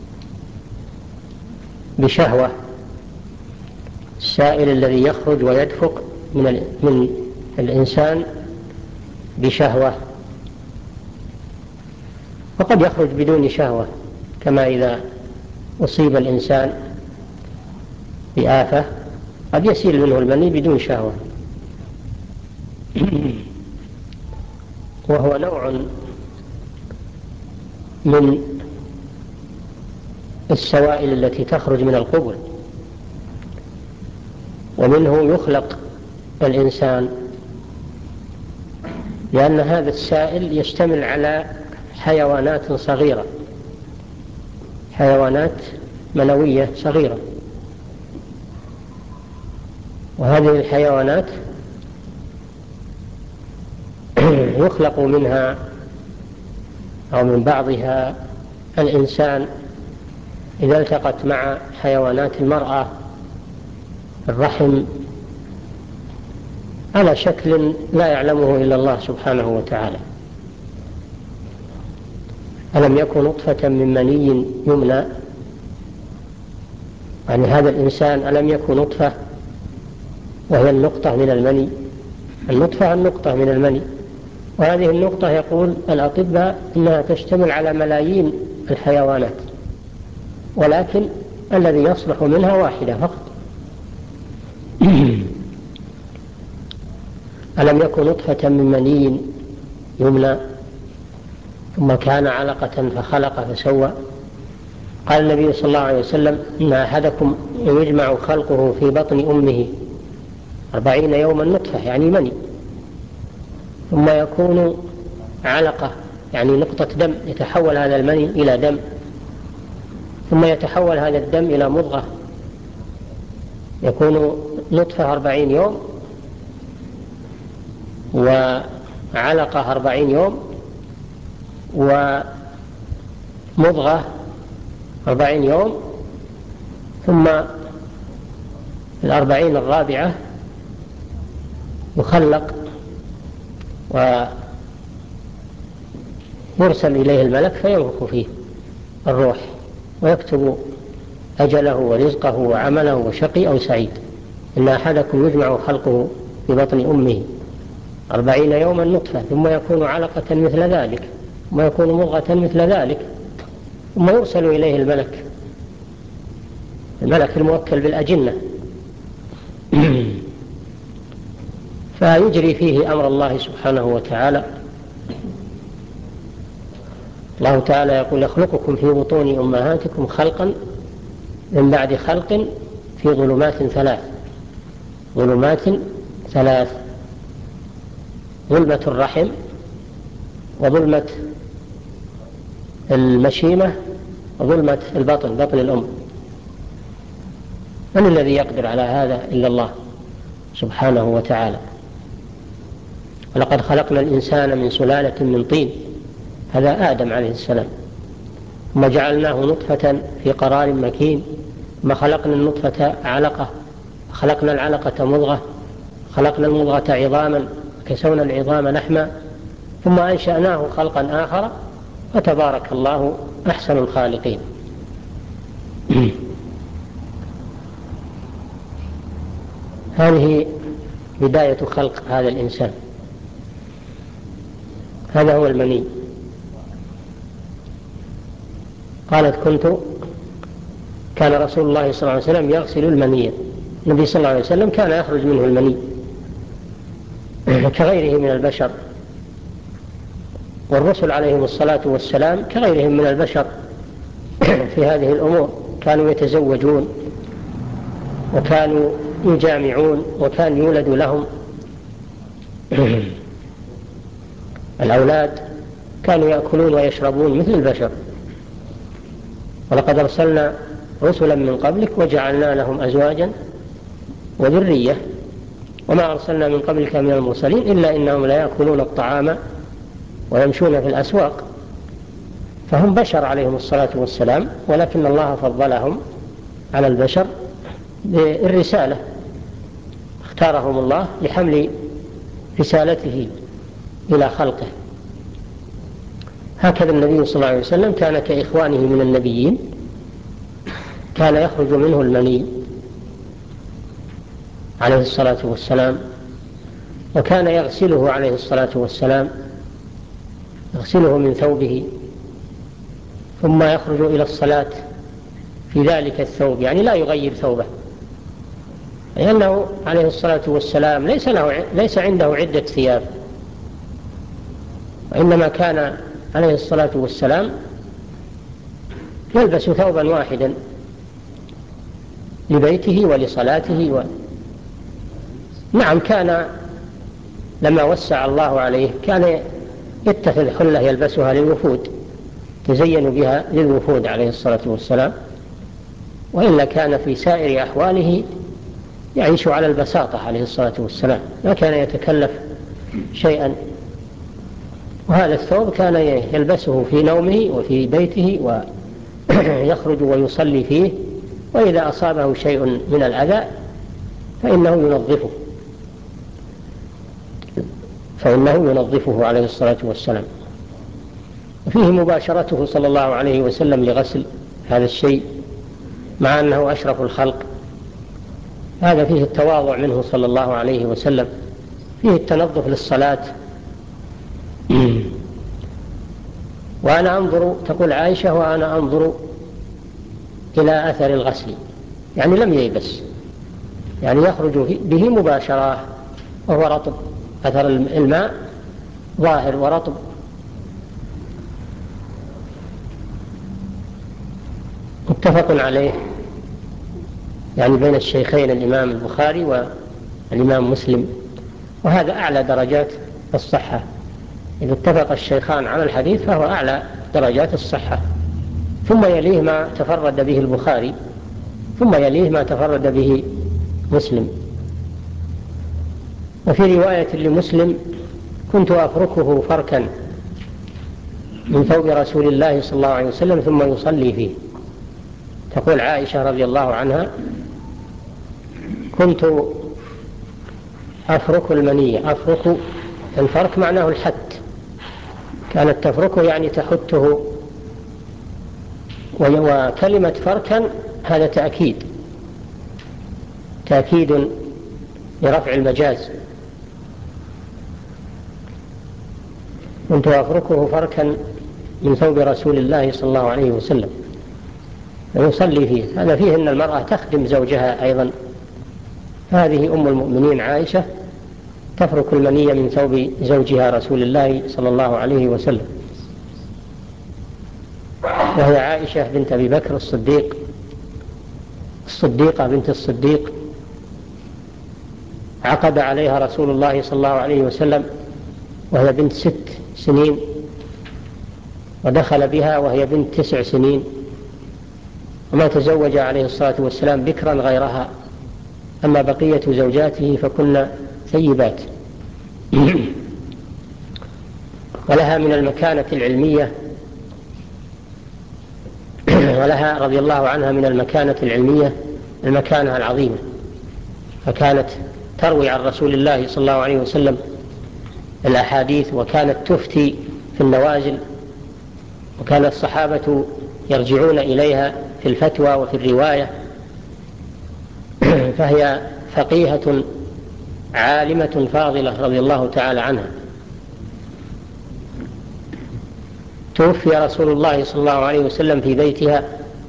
بشهوة، السائل الذي يخرج ويدفق من, من الإنسان بشهوة، وقد يخرج بدون شهوة، كما إذا أصيب الإنسان بآفة قد يسيل منه المني بدون شهوة. وهو نوع من السوائل التي تخرج من القبل، ومنه يخلق الإنسان، لأن هذا السائل يشتمل على حيوانات صغيرة، حيوانات منوية صغيرة، وهذه الحيوانات يخلق منها أو من بعضها الإنسان إذا التقت مع حيوانات المرأة الرحم على شكل لا يعلمه إلا الله سبحانه وتعالى. ألم يكن نطفة من مني يمنى، يعني هذا الإنسان ألم يكن نطفة وهي النقطة من المني، النطفة النقطة من المني، وهذه النقطة يقول الأطباء إنها تشتمل على ملايين الحيوانات، ولكن الذي يصلح منها واحدة فقط. ألم يكن نطفة من مني يمنى ثم كان علقة فخلق فسوى. قال النبي صلى الله عليه وسلم: إن أحدكم يجمع خلقه في بطن أمه أربعين يوما نطفة، يعني مني، ثم يكون علقة، يعني نقطة دم، يتحول هذا المني إلى دم، ثم يتحول هذا الدم إلى مضغة، يكون نطفة أربعين يوم وعلقة أربعين يوم ومضغة أربعين يوم، ثم الأربعين الرابعة يخلق ويرسل إليه الملك فينفخ فيه الروح ويكتب أجله ورزقه وعمله وشقي أو سعيد. إن أحدكم يجمع خلقه في بطن أمه أربعين يوما نطفة، ثم يكون علقة مثل ذلك، ثم يكون مضغة مثل ذلك، ثم يرسل إليه الملك الملك الموكل بالأجنة فيجري فيه أمر الله سبحانه وتعالى. الله تعالى يقول: يخلقكم في بطون أمهاتكم خلقا من بعد خلق في ظلمات ثلاث ظلمات ثلاث ظلمة الرحم، وظلمة المشيمة، وظلمة البطن، بطن الأم. من الذي يقدر على هذا إلا الله سبحانه وتعالى. ولقد خلقنا الإنسان من سلالة من طين، هذا آدم عليه السلام، ثم جعلناه نطفة في قرار مكين، ثم خلقنا النطفة علقة، خلقنا العلقة مضغة، خلقنا المضغة عظاما، كسونا العظام لحما، ثم أنشأناه خلقا آخر، فتبارك الله أحسن الخالقين. هذه بداية خلق هذا الإنسان، هذا هو المني. قالت: كنت كان رسول الله صلى الله عليه وسلم يغسل المني. النبي صلى الله عليه وسلم كان يخرج منه المني كغيره من البشر، والرسل عليهم الصلاة والسلام كغيرهم من البشر في هذه الأمور، كانوا يتزوجون وكانوا يجامعون، وكان يولد لهم الأولاد كانوا يأكلون ويشربون مثل البشر. ولقد أرسلنا رسلا من قبلك وجعلنا لهم أزواجا وذرية وما أرسلنا من قبلك من المرسلين إلا إنهم لا يأكلون الطعام ويمشون في الأسواق. فهم بشر عليهم الصلاة والسلام، ولكن الله فضلهم على البشر بالرسالة، اختارهم الله لحمل رسالته إلى خلقه. هكذا النبي صلى الله عليه وسلم كان كإخوانه من النبيين، كان يخرج منه المني عليه الصلاة والسلام، وكان يغسله عليه الصلاة والسلام، يغسله من ثوبه ثم يخرج إلى الصلاة في ذلك الثوب، يعني لا يغير ثوبه، لأنه عليه الصلاة والسلام ليس, له ليس عنده عدة ثياب، وإنما كان عليه الصلاة والسلام يلبس ثوبا واحدا لبيته ولصلاته و... نعم، كان لما وسع الله عليه كان يتخذ حلة يلبسها للوفود، تزين بها للوفود عليه الصلاة والسلام، وإلا كان في سائر أحواله يعيش على البساطة عليه الصلاة والسلام، ما كان يتكلف شيئا. وهذا الثوب كان يلبسه في نومه وفي بيته ويخرج ويصلي فيه، وإذا أصابه شيء من الأذى فإنه ينظفه فإنه ينظفه عليه الصلاة والسلام. وفيه مباشرته صلى الله عليه وسلم لغسل هذا الشيء مع أنه أشرف الخلق، هذا فيه التواضع منه صلى الله عليه وسلم، فيه التنظف للصلاة. وأنا أنظر، تقول عائشة، وأنا أنظر إلى أثر الغسل، يعني لم ييبس، يعني يخرج به مباشرة وهو رطب، أثر الماء ظاهر ورطب. متفق عليه، يعني بين الشيخين الإمام البخاري والإمام مسلم، وهذا أعلى درجات الصحة. إذا اتفق الشيخان على الحديث فهو أعلى درجات الصحة، ثم يليه ما تفرد به البخاري، ثم يليه ما تفرد به مسلم. وفي رواية لمسلم: كنت أفركه فركا من ثوب رسول الله صلى الله عليه وسلم ثم يصلي فيه. تقول عائشة رضي الله عنها: كنت أفرك المنية. أفرك الفرك معناه الحت، كانت تفركه يعني تحته. وكلمة فركا هذا تأكيد تأكيد لرفع المجاز. كنت أفركه فركا من ثوب رسول الله صلى الله عليه وسلم ويصلي فيه. هذا فيه أن المرأة تخدم زوجها أيضا. هذه أم المؤمنين عائشة تفرك المنية من ثوب زوجها رسول الله صلى الله عليه وسلم، وهي عائشة بنت أبي بكر الصديق، الصديقة بنت الصديق، عقد عليها رسول الله صلى الله عليه وسلم وهي بنت ست سنين، ودخل بها وهي بنت تسع سنين، وما تزوج عليه الصلاة والسلام بكرا غيرها، أما بقية زوجاته فكن ثيبات. ولها من المكانة العلمية ولها رضي الله عنها من المكانة العلمية المكانة العظيمة، فكانت تروي عن رسول الله صلى الله عليه وسلم الأحاديث، وكانت تفتي في النوازل، وكان الصحابة يرجعون إليها في الفتوى وفي الرواية، فهي فقيهة عالمة فاضلة رضي الله تعالى عنها. توفي رسول الله صلى الله عليه وسلم في بيتها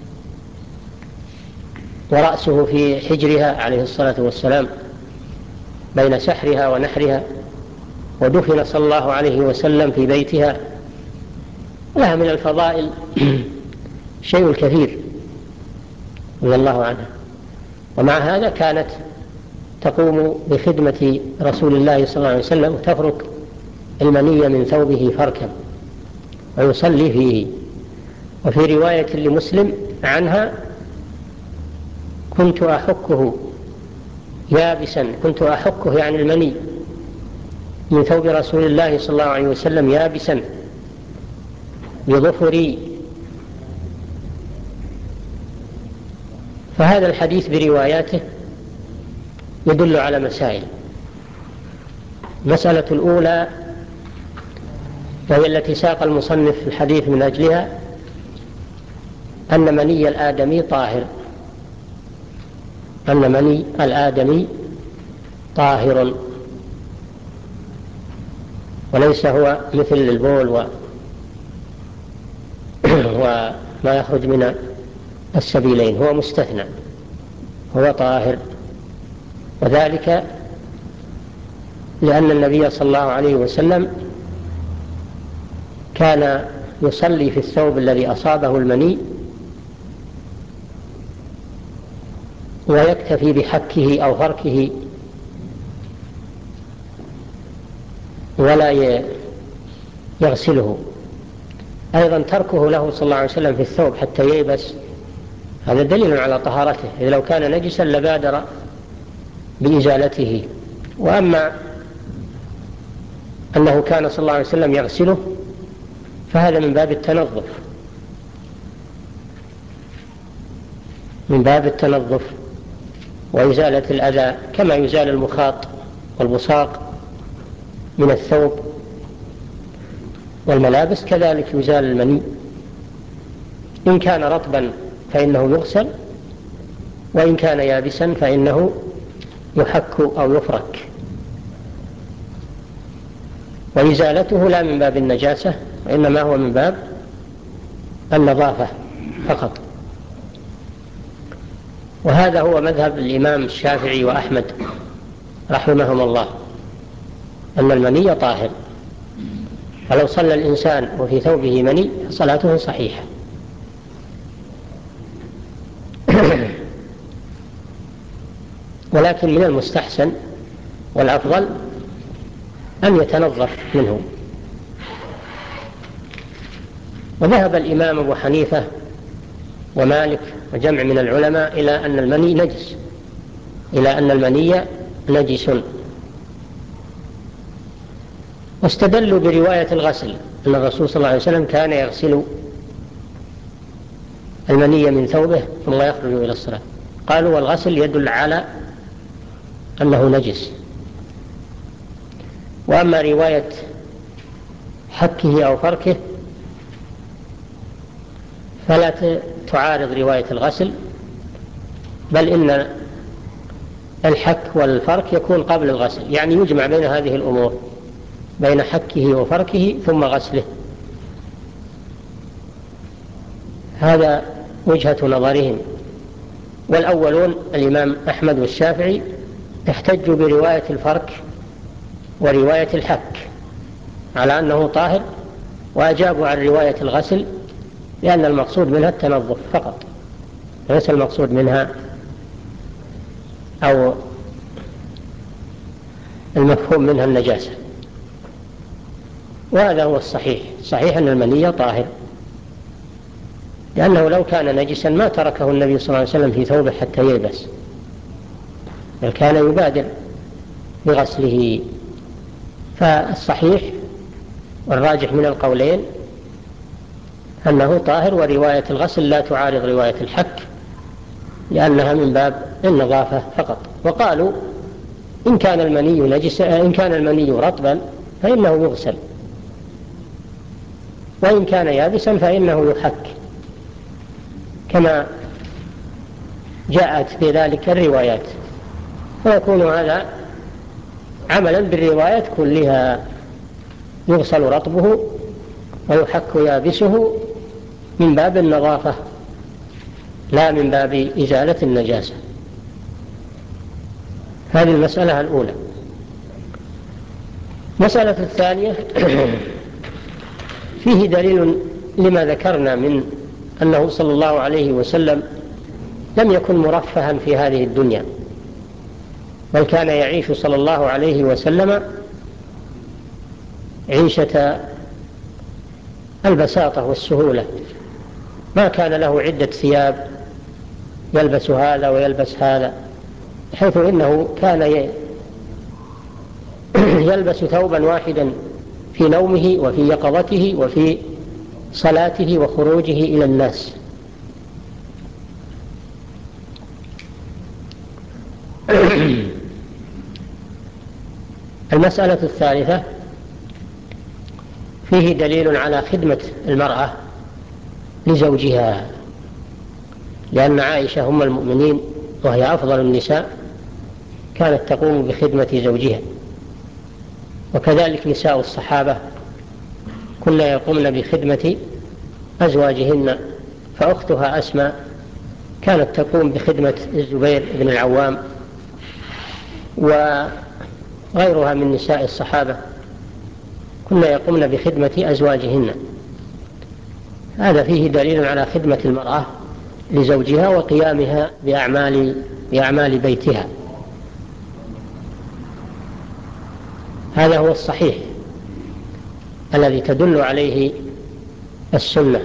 ورأسه في حجرها عليه الصلاة والسلام بين سحرها ونحرها، ودفن صلى الله عليه وسلم في بيتها. لها من الفضائل شيء كثير رضي الله عنها. ومع هذا كانت تقوم بخدمة رسول الله صلى الله عليه وسلم وتفرك المني من ثوبه فركا ويصلي فيه. وفي رواية لمسلم عنها: كنت أحكه يابسا، كنت أحكه يعني المني من ثوب رسول الله صلى الله عليه وسلم يابسا بظفري. فهذا الحديث برواياته يدل على مسائل. المسألة الأولى وهي التي ساق المصنف الحديث من أجلها: أن مني الآدمي طاهر، أن مني الآدمي طاهر وليس هو مثل البول و... وما يخرج من السبيلين، هو مستثنى، هو طاهر. وذلك لأن النبي صلى الله عليه وسلم كان يصلي في الثوب الذي أصابه المني ويكتفي بحكه أو فركه ولا يغسله. أيضا تركه له صلى الله عليه وسلم في الثوب حتى ييبس هذا دليل على طهارته، إذا لو كان نجسا لبادر بإزالته. وأما أنه كان صلى الله عليه وسلم يغسله فهذا من باب التنظف، من باب التنظف وإزالة الأذى، كما يزال المخاط والبصاق من الثوب والملابس كذلك يزال المني. إن كان رطبا فإنه يغسل، وإن كان يابسا فإنه يحك أو يفرك. وإزالته لا من باب النجاسة، وإنما هو من باب النظافة فقط. وهذا هو مذهب الإمام الشافعي وأحمد رحمهم الله، أن المني طاهر، فلو صلى الإنسان وفي ثوبه مني صلاته صحيحة. ولكن من المستحسن والأفضل أن يتنظف منه. وذهب الإمام أبو حنيفة ومالك وجمع من العلماء إلى أن المني نجس، إلى أن المني نجس، واستدلوا برواية الغسل، أن الرسول صلى الله عليه وسلم كان يغسل المني من ثوبه ثم يخرج إلى الصلاة. قالوا والغسل يدل على أنه نجس. وأما رواية حكه أو فركه فلا تعارض رواية الغسل، بل إن الحك والفرك يكون قبل الغسل، يعني يجمع بين هذه الأمور، بين حكه وفركه ثم غسله. هذا وجهة نظرهم. والأولون الإمام أحمد والشافعي احتجوا برواية الفرك ورواية الحك على أنه طاهر، وأجابوا عن رواية الغسل لأن المقصود منها التنظف فقط، ليس المقصود منها أو المفهوم منها النجاسة. وهذا هو الصحيح، صحيح أن المني طاهر، لأنه لو كان نجسا ما تركه النبي صلى الله عليه وسلم في ثوبه حتى يلبس، بل كان يبادر بغسله. فالصحيح والراجح من القولين أنه طاهر، ورواية الغسل لا تعارض رواية الحك لأنها من باب النظافة فقط. وقالوا إن كان المني نجسا، إن كان المني رطبا فإنه يغسل، وإن كان يابسا فإنه يحك، كما جاءت في ذلك الروايات. ويكون هذا عملا بالروايات كلها، يغسل رطبه ويحك يابسه من باب النظافة لا من باب إزالة النجاسة. هذه المسألة الأولى. مسألة الثانية فيه دليل لما ذكرنا من أنه صلى الله عليه وسلم لم يكن مرفها في هذه الدنيا، بل كان يعيش صلى الله عليه وسلم عيشة البساطة والسهولة، ما كان له عدة ثياب يلبس هذا ويلبس هذا، حيث إنه كان يلبس ثوبا واحدا في نومه وفي يقظته وفي صلاته وخروجه إلى الناس. المسألة الثالثة: فيه دليل على خدمة المرأة لزوجها، لأن عائشة أم المؤمنين وهي أفضل النساء كانت تقوم بخدمة زوجها، وكذلك نساء الصحابة كن يقومن بخدمة أزواجهن، فأختها أسماء كانت تقوم بخدمة الزبير بن العوام، وغيرها من نساء الصحابة كن يقومن بخدمة أزواجهن. هذا فيه دليل على خدمة المرأة لزوجها وقيامها بأعمال, بأعمال بيتها. هذا هو الصحيح الذي تدل عليه السنة،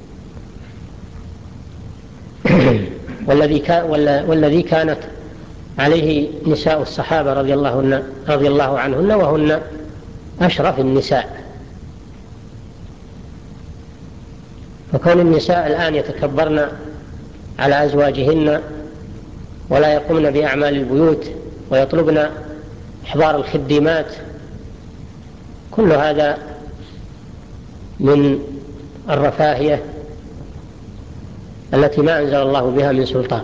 والذي, كان والذي كانت عليه نساء الصحابة رضي الله, رضي الله عنهن، وهن أشرف النساء. فكون النساء الآن يتكبرن على أزواجهن ولا يقومن بأعمال البيوت ويطلبن إحضار الخدمات، كل هذا من الرفاهية التي ما أنزل الله بها من سلطان.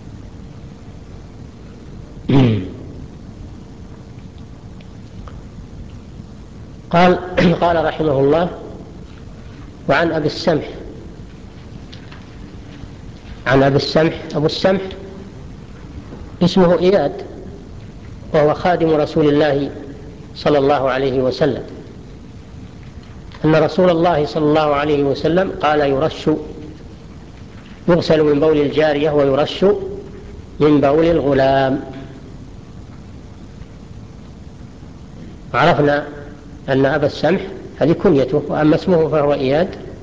قال قال رحمه الله: وعن أبي السمح، عن أبي السمح، أبو السمح اسمه إياد، وهو خادم رسول الله صلى الله عليه وسلم، أن رسول الله صلى الله عليه وسلم قال: يرش يغسل من بول الجارية ويرش من بول الغلام. عرفنا أن أبا السمح هذه كنيته، وأما اسمه فهو إياد،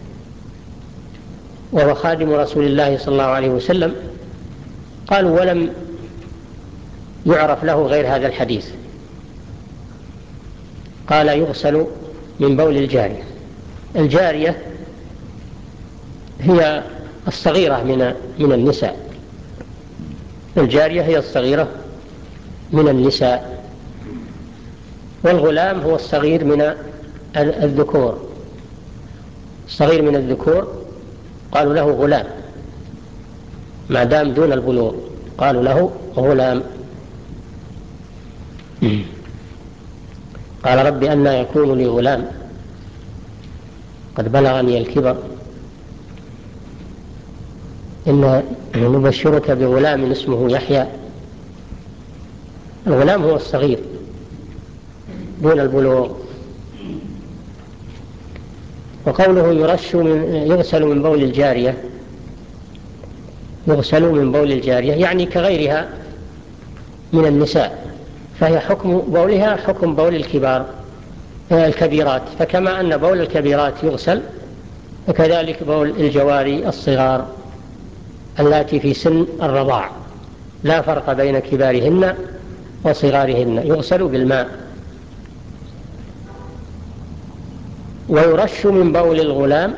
وهو خادم رسول الله صلى الله عليه وسلم. قالوا: ولم يعرف له غير هذا الحديث. قال: يغسل من بول الجارية. الجارية هي الصغيرة من من النساء، الجارية هي الصغيرة من النساء، والغلام هو الصغير من الذكور. الصغير من الذكور قالوا له غلام، ما دام دون البلوغ قالوا له غلام. قال: رب أنى يكون لي غلام قد بلغني الكبر، إن نبشرك بغلام اسمه يحيى. الغلام هو الصغير دون البلوغ. وقوله يرش من يغسل من بول الجارية، يغسل من بول الجارية يعني كغيرها من النساء، فهي حكم بولها حكم بول الكبار الكبيرات، فكما أن بول الكبيرات يغسل فكذلك بول الجواري الصغار اللاتي في سن الرضاع، لا فرق بين كبارهن وصغارهن، يغسل بالماء. ويرش من بول الغلام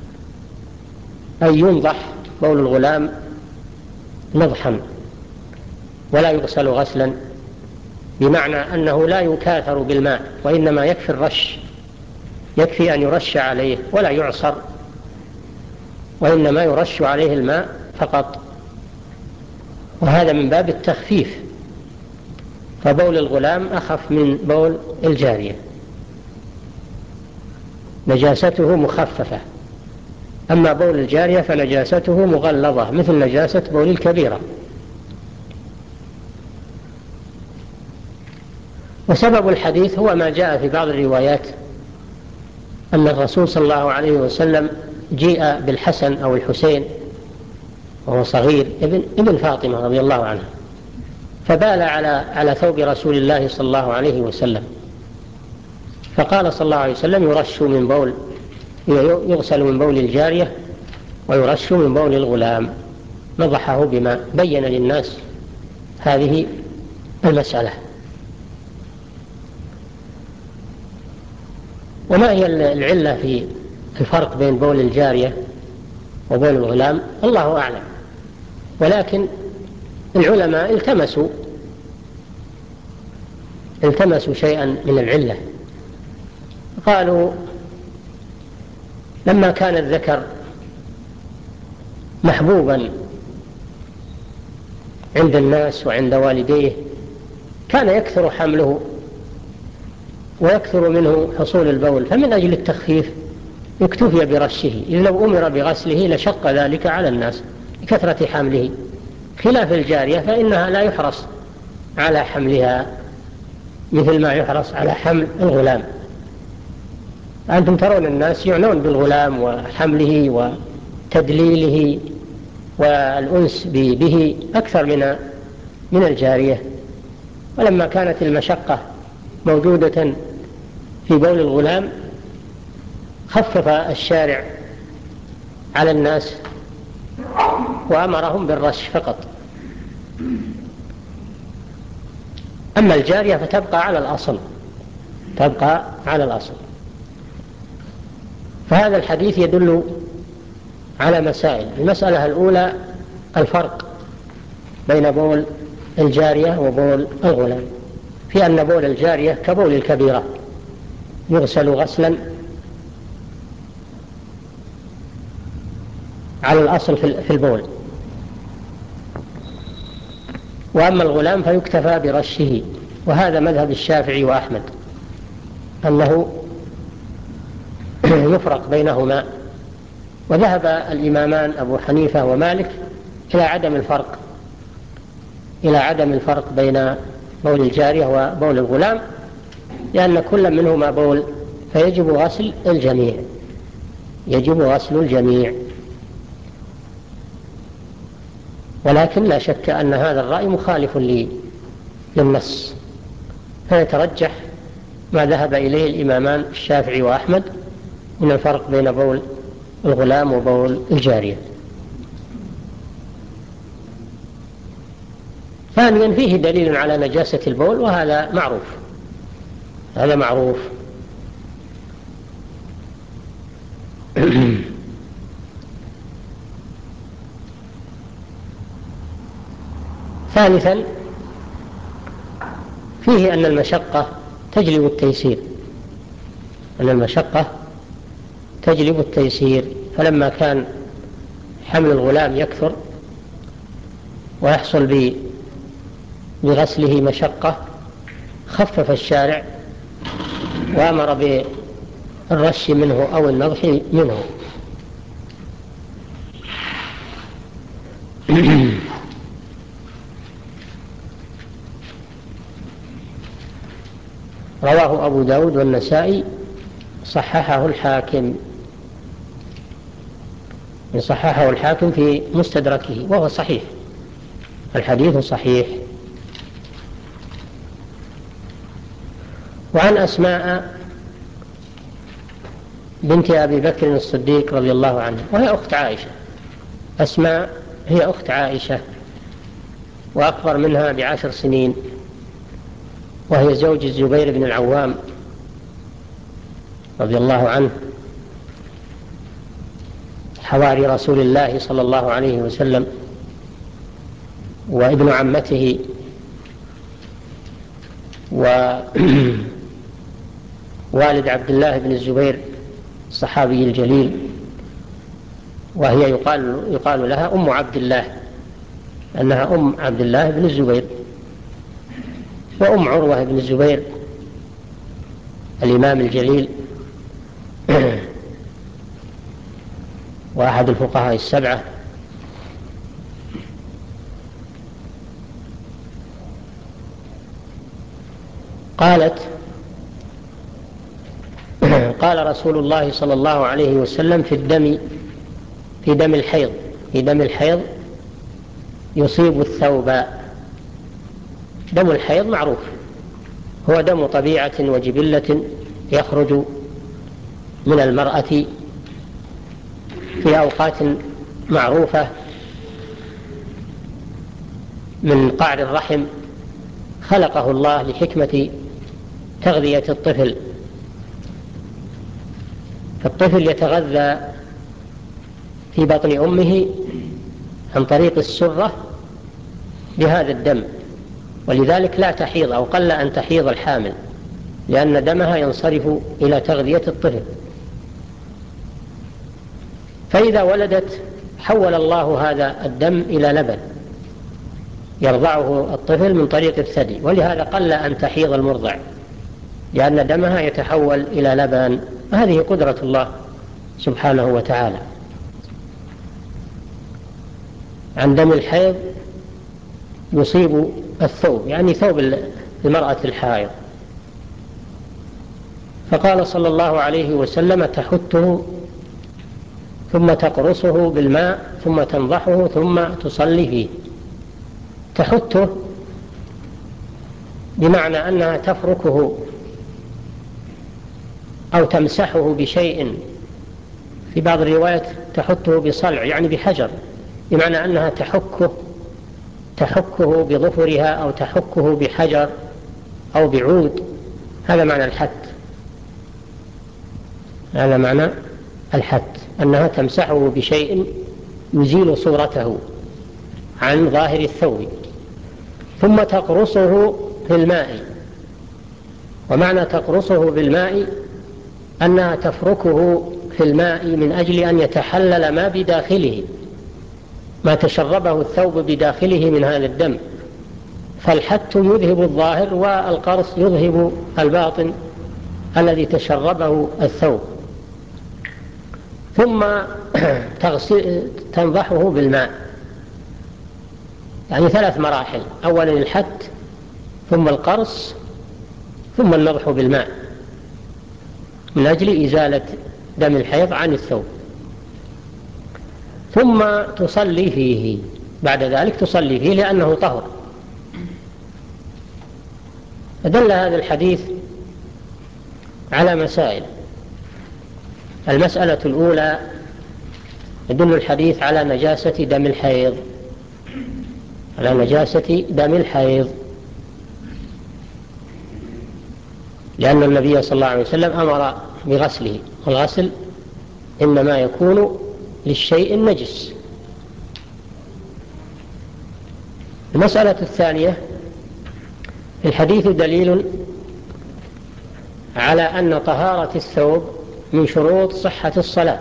أي ينضح بول الغلام نضحا ولا يغسل غسلا، بمعنى أنه لا يكاثر بالماء، وإنما يكفي الرش، يكفي أن يرش عليه ولا يعصر، وإنما يرش عليه الماء فقط، وهذا من باب التخفيف، فبول الغلام أخف من بول الجارية، نجاسته مخففة، أما بول الجارية فنجاسته مغلظة مثل نجاسة بول الكبيرة. وسبب الحديث هو ما جاء في بعض الروايات أن الرسول صلى الله عليه وسلم جيء بالحسن أو الحسين وهو صغير ابن, ابن فاطمة رضي الله عنها، فبال على, على ثوب رسول الله صلى الله عليه وسلم، فقال صلى الله عليه وسلم: يرش من بول يغسل من بول الجارية ويرش من بول الغلام. نضحه بما بين للناس هذه المسألة. وما هي العلة في الفرق بين بول الجارية وبول الغلام؟ الله أعلم، ولكن العلماء التمسوا التمسوا شيئا من العلة. قالوا: لما كان الذكر محبوبا عند الناس وعند والديه كان يكثر حمله ويكثر منه حصول البول، فمن أجل التخفيف اكتفي برشه، إذ لو أمر بغسله لشق ذلك على الناس لكثرة حمله، خلاف الجارية فإنها لا يحرص على حملها مثل ما يحرص على حمل الغلام. أنتم ترون الناس يعنون بالغلام وحمله وتدليله والأنس به أكثر من من الجارية. ولما كانت المشقة موجودة في بول الغلام خفف الشارع على الناس وأمرهم بالرش فقط. أما الجارية فتبقى على الأصل تبقى على الأصل. فهذا الحديث يدل على مسائل. المسألة الأولى الفرق بين بول الجارية وبول الغلام، في أن بول الجارية كبول الكبيرة يغسل غسلا على الأصل في البول، وأما الغلام فيكتفى برشه، وهذا مذهب الشافعي وأحمد أنه يفرق بينهما. وذهب الإمامان أبو حنيفة ومالك إلى عدم الفرق إلى عدم الفرق بين بول الجارية وبول الغلام، لأن كل منهما بول فيجب غسل الجميع يجب غسل الجميع. ولكن لا شك أن هذا الرأي مخالف للنص، فيترجح ما ذهب إليه الإمامان الشافعي وأحمد من الفرق بين بول الغلام وبول الجارية. ثانيا فيه دليل على نجاسة البول، وهذا معروف هذا معروف ثالثا فيه أن المشقة تجلب التيسير أن المشقة تجلب التيسير فلما كان حمل الغلام يكثر ويحصل بغسله مشقة خفف الشارع وأمر بالرش منه أو النضح منه. رواه أبو داود والنسائي، صححه الحاكم صححه الحاكم في مستدركه، وهو صحيح، الحديث صحيح. وعن أسماء بنت أبي بكر الصديق رضي الله عنه، وهي أخت عائشة. أسماء هي أخت عائشة وأكبر منها بعشر سنين، وهي زوج الزبير بن العوام رضي الله عنه حواري رسول الله صلى الله عليه وسلم، وابن عمته ووالد عبد الله بن الزبير الصحابي الجليل، وهي يقال, يقال لها أم عبد الله، أنها أم عبد الله بن الزبير، وأم عروة بن الزبير الإمام الجليل وأحد الفقهاء السبعة. قالت: قال رسول الله صلى الله عليه وسلم في الدم في دم الحيض في دم الحيض يصيب الثوب. دم الحيض معروف، هو دم طبيعة وجبلة يخرج من المرأة في أوقات معروفة من قعر الرحم، خلقه الله لحكمة تغذية الطفل. فالطفل يتغذى في بطن أمه عن طريق السرة بهذا الدم، ولذلك لا تحيض أو قل أن تحيض الحامل، لأن دمها ينصرف إلى تغذية الطفل. فإذا ولدت حول الله هذا الدم إلى لبن يرضعه الطفل من طريق الثدي، ولهذا قل أن تحيض المرضع، لأن دمها يتحول إلى لبن. هذه قدرة الله سبحانه وتعالى. عن دم الحيض يصيب الثوب، يعني ثوب المرأة الحائض. فقال صلى الله عليه وسلم: تحته ثم تقرصه بالماء ثم تنضحه ثم تصلي فيه. تحته بمعنى أنها تفركه أو تمسحه بشيء، في بعض الروايات تحته بصلع يعني بحجر، بمعنى أنها تحكه تحكه بظفرها أو تحكه بحجر أو بعود. هذا معنى الحت، هذا معنى الحت، أنها تمسحه بشيء يزيل صورته عن ظاهر الثوب. ثم تقرصه في الماء، ومعنى تقرصه بالماء أنها تفركه في الماء من أجل أن يتحلل ما بداخله، ما تشربه الثوب بداخله من هذا الدم. فالحت يذهب الظاهر، والقرص يذهب الباطن الذي تشربه الثوب. ثم تنضحه بالماء، يعني ثلاث مراحل: أولا الحت، ثم القرص، ثم النضح بالماء، من أجل إزالة دم الحيض عن الثوب. ثم تصلي فيه، بعد ذلك تصلي فيه لأنه طهر. فدل هذا الحديث على مسائل. المسألة الأولى: يدل الحديث على نجاسة دم الحيض، على نجاسة دم الحيض، لأن النبي صلى الله عليه وسلم أمر بغسله، والغسل إنما يكون للشيء النجس. المسألة الثانية: الحديث دليل على أن طهارة الثوب من شروط صحة الصلاة،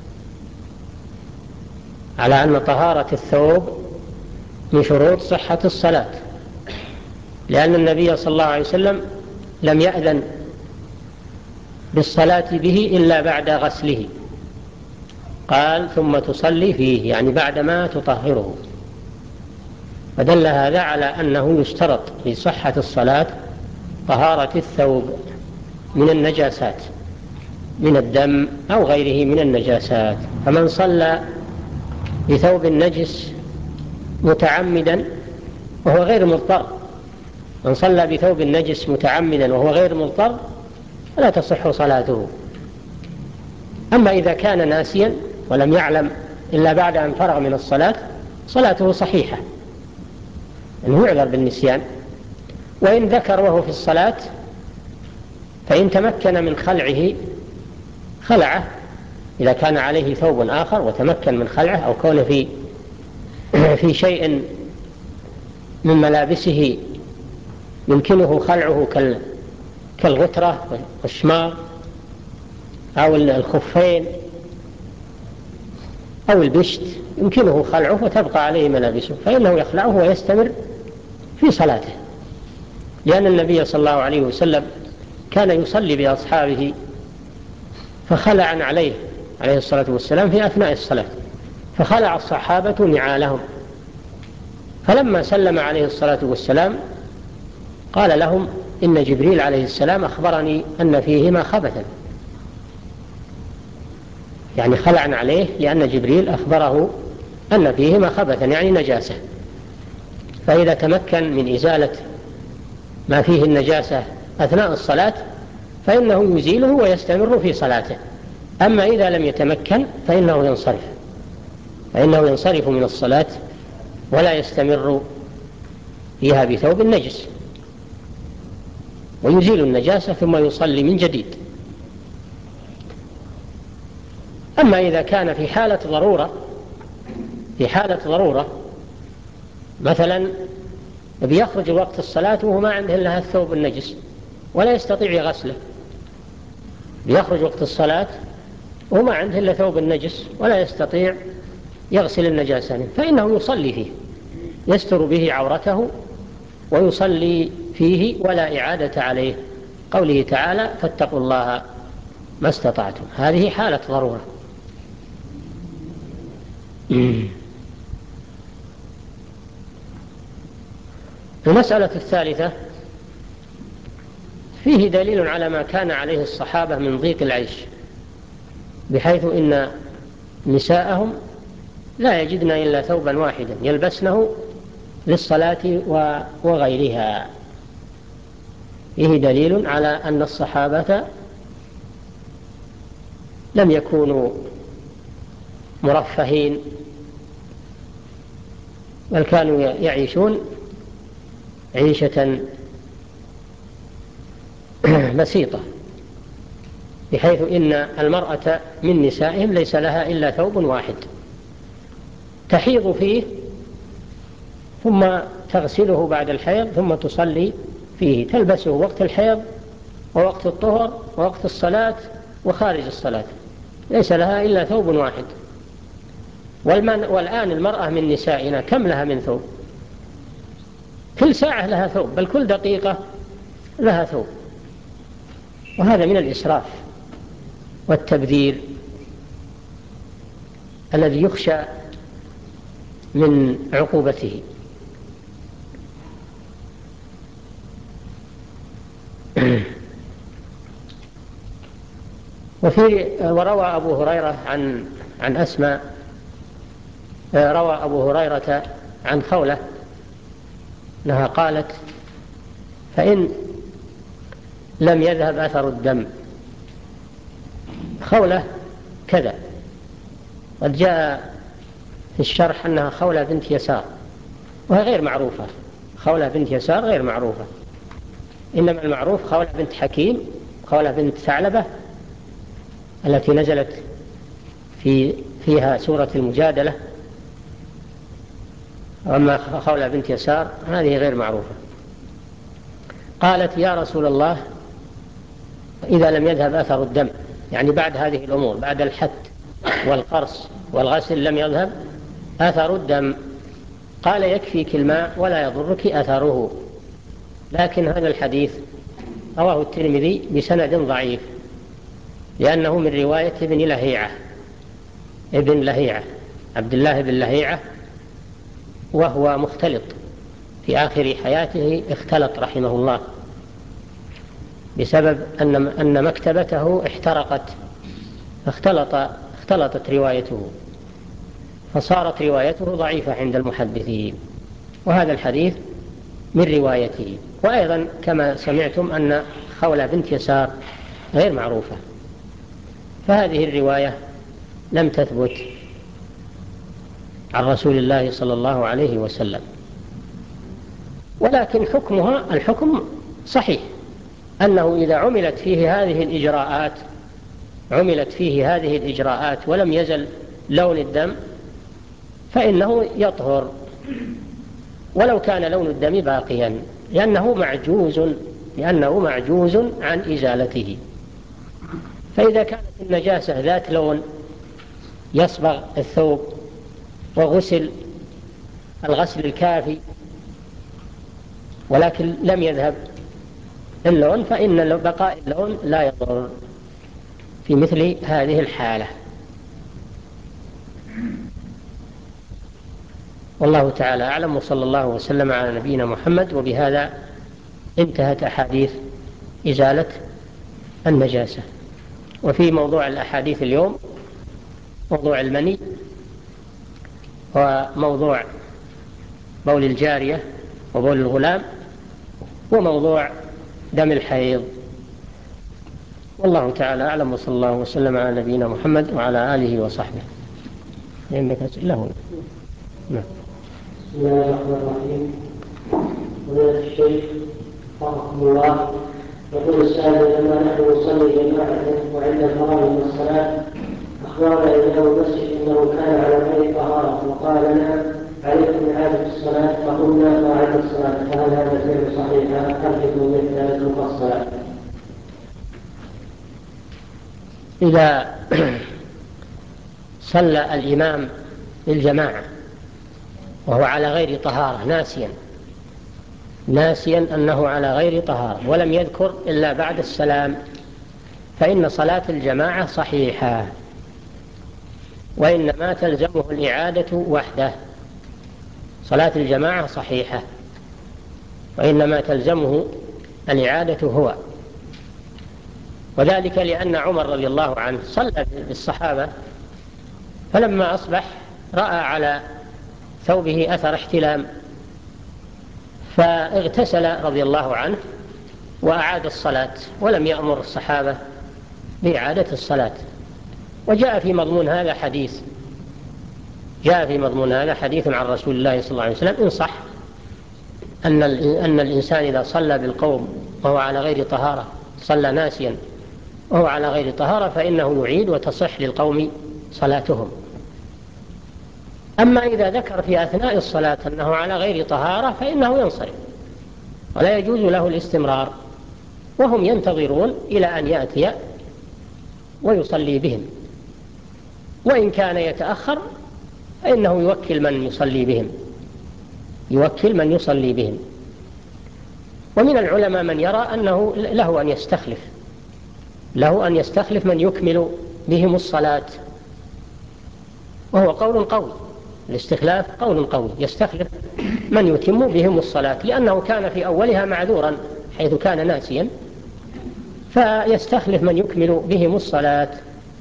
على أن طهارة الثوب من شروط صحة الصلاة، لأن النبي صلى الله عليه وسلم لم يأذن بالصلاة به إلا بعد غسله، قال: ثم تصلي فيه، يعني بعدما تطهره. فدل هذا على أنه يشترط لصحة الصلاة طهارة الثوب من النجاسات، من الدم أو غيره من النجاسات. فمن صلى بثوب نجس متعمدا وهو غير مضطر، من صلى بثوب نجس متعمدا وهو غير مضطر فلا تصح صلاته. أما إذا كان ناسيا ولم يعلم إلا بعد أن فرغ من الصلاة، صلاته صحيحة، أنه يعذر بالنسيان. وإن ذكر وهو في الصلاة فإن تمكن من خلعه خلعه، إذا كان عليه ثوب آخر وتمكن من خلعه، أو كونه في في شيء من ملابسه يمكنه خلعه كالغترة والشماغ أو الخفين أو البشت، يمكنه خلعه وتبقى عليه ملابسه، فإنه يخلعه ويستمر في صلاته، لأن النبي صلى الله عليه وسلم كان يصلي بأصحابه فخلع عليه عليه الصلاة والسلام في أثناء الصلاة، فخلع الصحابة نعالهم، فلما سلم عليه الصلاة والسلام قال لهم: إن جبريل عليه السلام أخبرني أن فيهما خبثا، يعني خلع عليه لأن جبريل أخبره أن فيهما خبثا، يعني نجاسة. فإذا تمكن من إزالة ما فيه النجاسة أثناء الصلاة فإنه يزيله ويستمر في صلاته. أما إذا لم يتمكن فإنه ينصرف فإنه ينصرف من الصلاة ولا يستمر فيها بثوب النجس، ويزيل النجاسة ثم يصلي من جديد. أما إذا كان في حالة ضرورة في حالة ضرورة مثلا بيخرج وقت الصلاة وهو ما عنده إلا الثوب النجس ولا يستطيع يغسله، بيخرج وقت الصلاة وهو ما عنده إلا ثوب النجس ولا يستطيع يغسل النجاسة، فإنه يصلي فيه، يستر به عورته ويصلي فيه ولا إعادة عليه. قوله تعالى: فاتقوا الله ما استطعتم. هذه حالة ضرورة. المسألة الثالثة فيه دليل على ما كان عليه الصحابة من ضيق العيش، بحيث إن نساءهم لا يجدن إلا ثوبا واحدا يلبسنه للصلاة وغيرها. فيه دليل على أن الصحابة لم يكونوا مرفهين، بل كانوا يعيشون عيشة بسيطة، بحيث إن المرأة من نسائهم ليس لها إلا ثوب واحد تحيض فيه ثم تغسله بعد الحيض ثم تصلي فيه، تلبسه وقت الحيض ووقت الطهر ووقت الصلاة وخارج الصلاة، ليس لها إلا ثوب واحد. والآن المرأة من نسائنا كم لها من ثوب؟ كل ساعة لها ثوب، بل كل دقيقة لها ثوب، وهذا من الإسراف والتبذير الذي يخشى من عقوبته. وفي وروى أبو هريرة عن عن أسماء روى أبو هريرة عن خولة أنها قالت: فإن لم يذهب أثر الدم. خولة كذا، قد جاء في الشرح أنها خولة بنت يسار، وهي غير معروفة. خولة بنت يسار غير معروفة، إنما المعروف خولة بنت حكيم، خولة بنت ثعلبة التي نزلت في فيها سورة المجادلة. وأما خولة بنت يسار هذه غير معروفة. قالت: يا رسول الله، إذا لم يذهب أثر الدم، يعني بعد هذه الأمور، بعد الحد والقرص والغسل لم يذهب أثر الدم. قال: يكفيك الماء ولا يضرك أثره. لكن هذا الحديث رواه الترمذي بسند ضعيف، لأنه من رواية ابن لهيعة ابن لهيعة عبد الله بن لهيعة، وهو مختلط في آخر حياته، اختلط رحمه الله بسبب أن أن مكتبته احترقت، فاختلط اختلطت روايته، فصارت روايته ضعيفة عند المحدثين، وهذا الحديث من روايته. وأيضا كما سمعتم أن خولة بنت يسار غير معروفة، فهذه الرواية لم تثبت عن رسول الله صلى الله عليه وسلم. ولكن حكمها الحكم صحيح، أنه إذا عملت فيه هذه الإجراءات عملت فيه هذه الإجراءات ولم يزل لون الدم فإنه يطهر، ولو كان لون الدم باقيا، لأنه معجوز لأنه معجوز عن إزالته. فإذا كانت النجاسة ذات لون يصبغ الثوب وغسل الغسل الكافي ولكن لم يذهب اللون، فإن بقاء اللون لا يضر في مثل هذه الحالة. والله تعالى أعلم، وصلى الله وسلم على نبينا محمد. وبهذا انتهت أحاديث إزالة النجاسة. وفي موضوع الأحاديث اليوم موضوع المني وموضوع بول الجارية وبول الغلام وموضوع دم الحيض. والله تعالى أعلم، وصلى الله وسلم على نبينا محمد وعلى آله وصحبه. إنك أسئلة. نعم.
بسم الله الرحمن الرحيم. فضيلة الشيخ رحمه الله، يقول السائل: لما نحن نصلي جماعة وعند الفراغ من الصلاة أخبرنا إمام المسجد أنه كان على غير طهارة وقال لنا: عليكم إعادة الصلاة، فقلنا: وأعد الصلاة. فهل هذا الفعل صحيح؟ أرجو مثل المفصلات.
إذا صلى الإمام للجماعة وهو على غير طهارة ناسيا ناسيا أنه على غير طهارة ولم يذكر إلا بعد السلام، فإن صلاة الجماعة صحيحة، وإنما تلزمه الإعادة وحده. صلاة الجماعة صحيحة وإنما تلزمه الإعادة هو، وذلك لأن عمر رضي الله عنه صلى بالصحابة، فلما أصبح رأى على ثوبه أثر احتلام فاغتسل رضي الله عنه وأعاد الصلاة، ولم يأمر الصحابة بإعادة الصلاة. وجاء في مضمون هذا حديث جاء في مضمون هذا حديث عن رسول الله صلى الله عليه وسلم إن صح، أن أن الإنسان إذا صلى بالقوم وهو على غير طهارة، صلى ناسيا وهو على غير طهارة، فإنه يعيد وتصح للقوم صلاتهم. أما إذا ذكر في أثناء الصلاة أنه على غير طهارة فإنه ينصرف ولا يجوز له الاستمرار، وهم ينتظرون إلى أن يأتي ويصلي بهم، وإن كان يتأخر فإنه يوكل من يصلي بهم يوكل من يصلي بهم. ومن العلماء من يرى أنه له أن يستخلف له أن يستخلف من يكمل بهم الصلاة، وهو قول قوي. الاستخلاف قول قوي، يستخلف من يتم بهم الصلاة، لأنه كان في أولها معذورا حيث كان ناسيا، فيستخلف من يكمل بهم الصلاة،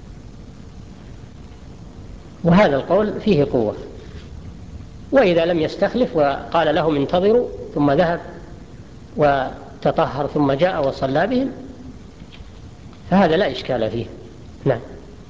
وهذا القول فيه قوة. وإذا لم يستخلف وقال لهم انتظروا ثم ذهب وتطهر ثم جاء وصلى بهم فهذا لا إشكال فيه. نعم.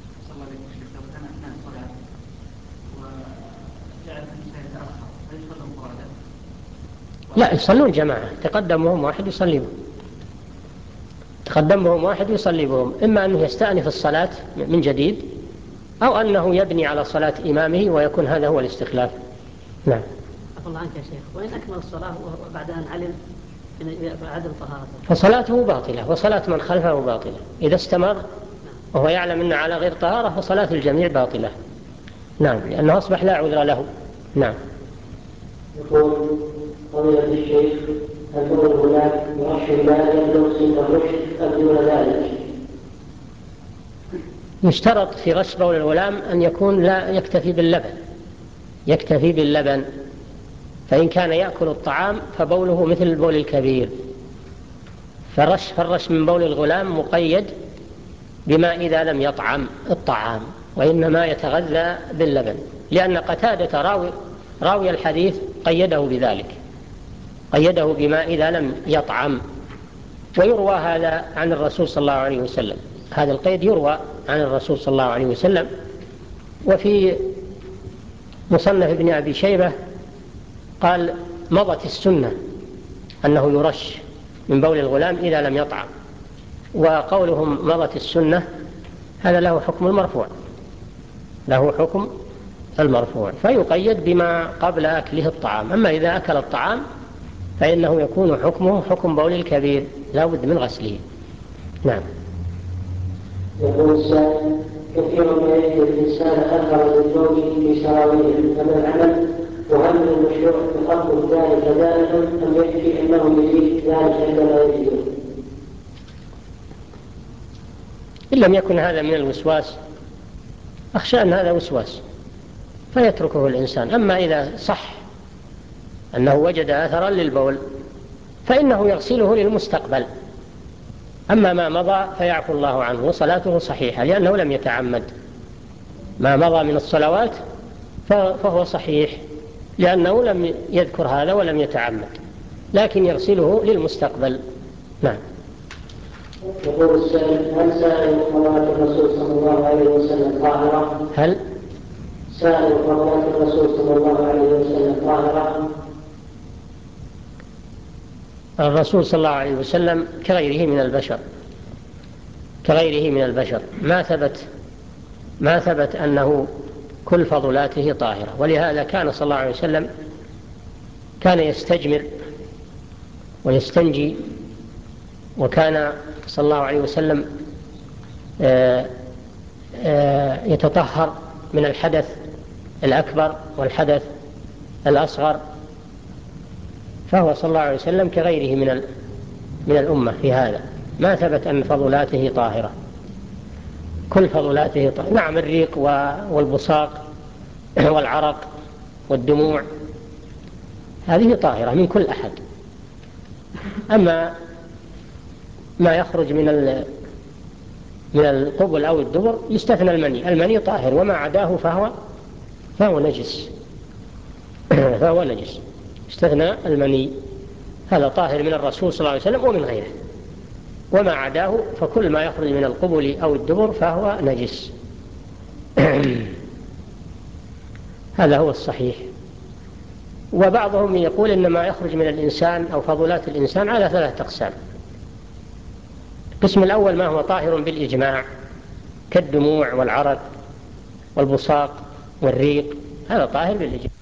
لا، يصلون جماعة، تقدمهم واحد يصلي بهم تقدمهم واحد يصلي بهم إما أنه يستأنف الصلاة من جديد أو أنه يبني على صلاة إمامه ويكون هذا هو الاستخلاف. نعم.
عفى الله عنك يا شيخ، وإن أكمل الصلاة بعد أن علم بعدم طهارته
فصلاته باطلة وصلاة من خلفه باطلة. إذا استمر وهو يعلم أنه على غير طهارة فصلاة الجميع باطلة. نعم، لأنه أصبح لا عذر له. نعم.
يقول: فضيلة الشيخ، هل بول الغلام يرش الماء يبلغ سن الرشد أم دون ذلك؟
يشترط في رش بول الغلام أن يكون لا يكتفي باللبن يكتفي باللبن فإن كان يأكل الطعام فبوله مثل بول الكبير. فرش فرش من بول الغلام مقيد بما إذا لم يطعم الطعام، وإنما يتغذى باللبن، لأن قتادة راوي, راوي الحديث قيده بذلك قيده بما إذا لم يطعم. ويروى هذا عن الرسول صلى الله عليه وسلم هذا القيد يروى عن الرسول صلى الله عليه وسلم. وفي مصنف ابن أبي شيبة قال: مضت السنة أنه يرش من بول الغلام إذا لم يطعم. وقولهم مضت السنة هذا له حكم المرفوع له حكم المرفوع فيقيد بما قبل أكله الطعام. أما إذا أكل الطعام فإنه يكون حكمه حكم بول الكبير لا بد من غسله. نعم.
يقول السائل: كثيرا ما يجد الإنسان أثر للزوج في سراويله، فما العمل؟ وهل من المشروع تخفف ذلك دائما أم يكفي أنه يزيد ذلك عندما يجده؟
إن لم يكن هذا من الوسواس أخشى أن هذا وسواس فيتركه الإنسان. أما إذا صح أنه وجد أثرا للبول فإنه يغسله للمستقبل. أما ما مضى فيعفو الله عنه وصلاته صحيحة لأنه لم يتعمد. ما مضى من الصلوات فهو صحيح لأنه لم يذكر هذا ولم يتعمد. لكن يغسله للمستقبل. نعم.
يقول السائل: هل سائر صلاة الرسول صلى الله عليه وسلم طاهرة؟
هل
سائر صلاة الرسول صلى الله عليه وسلم طاهرة؟
الرسول صلى الله عليه وسلم كغيره من البشر كغيره من البشر ما ثبت ما ثبت أنه كل فضلاته طاهرة، ولهذا كان صلى الله عليه وسلم كان يستجمر ويستنجي، وكان صلى الله عليه وسلم يتطهر من الحدث الأكبر والحدث الأصغر، فهو صلى الله عليه وسلم كغيره من من الأمة في هذا. ما ثبت أن فضلاته طاهرة، كل فضلاته طاهرة. نعم، الريق والبصاق والعرق والدموع هذه طاهرة من كل أحد. أما ما يخرج من من القبل أو الدبر يستثنى المني، المني طاهر، وما عداه فهو فهو نجس فهو نجس استثنى المني، هذا طاهر من الرسول صلى الله عليه وسلم ومن غيره. وما عداه فكل ما يخرج من القبل أو الدبر فهو نجس. هذا هو الصحيح. وبعضهم يقول إن ما يخرج من الإنسان أو فضلات الإنسان على ثلاثة أقسام. القسم الأول ما هو طاهر بالإجماع كالدموع والعرق والبصاق والريق، هذا طاهر بالإجماع.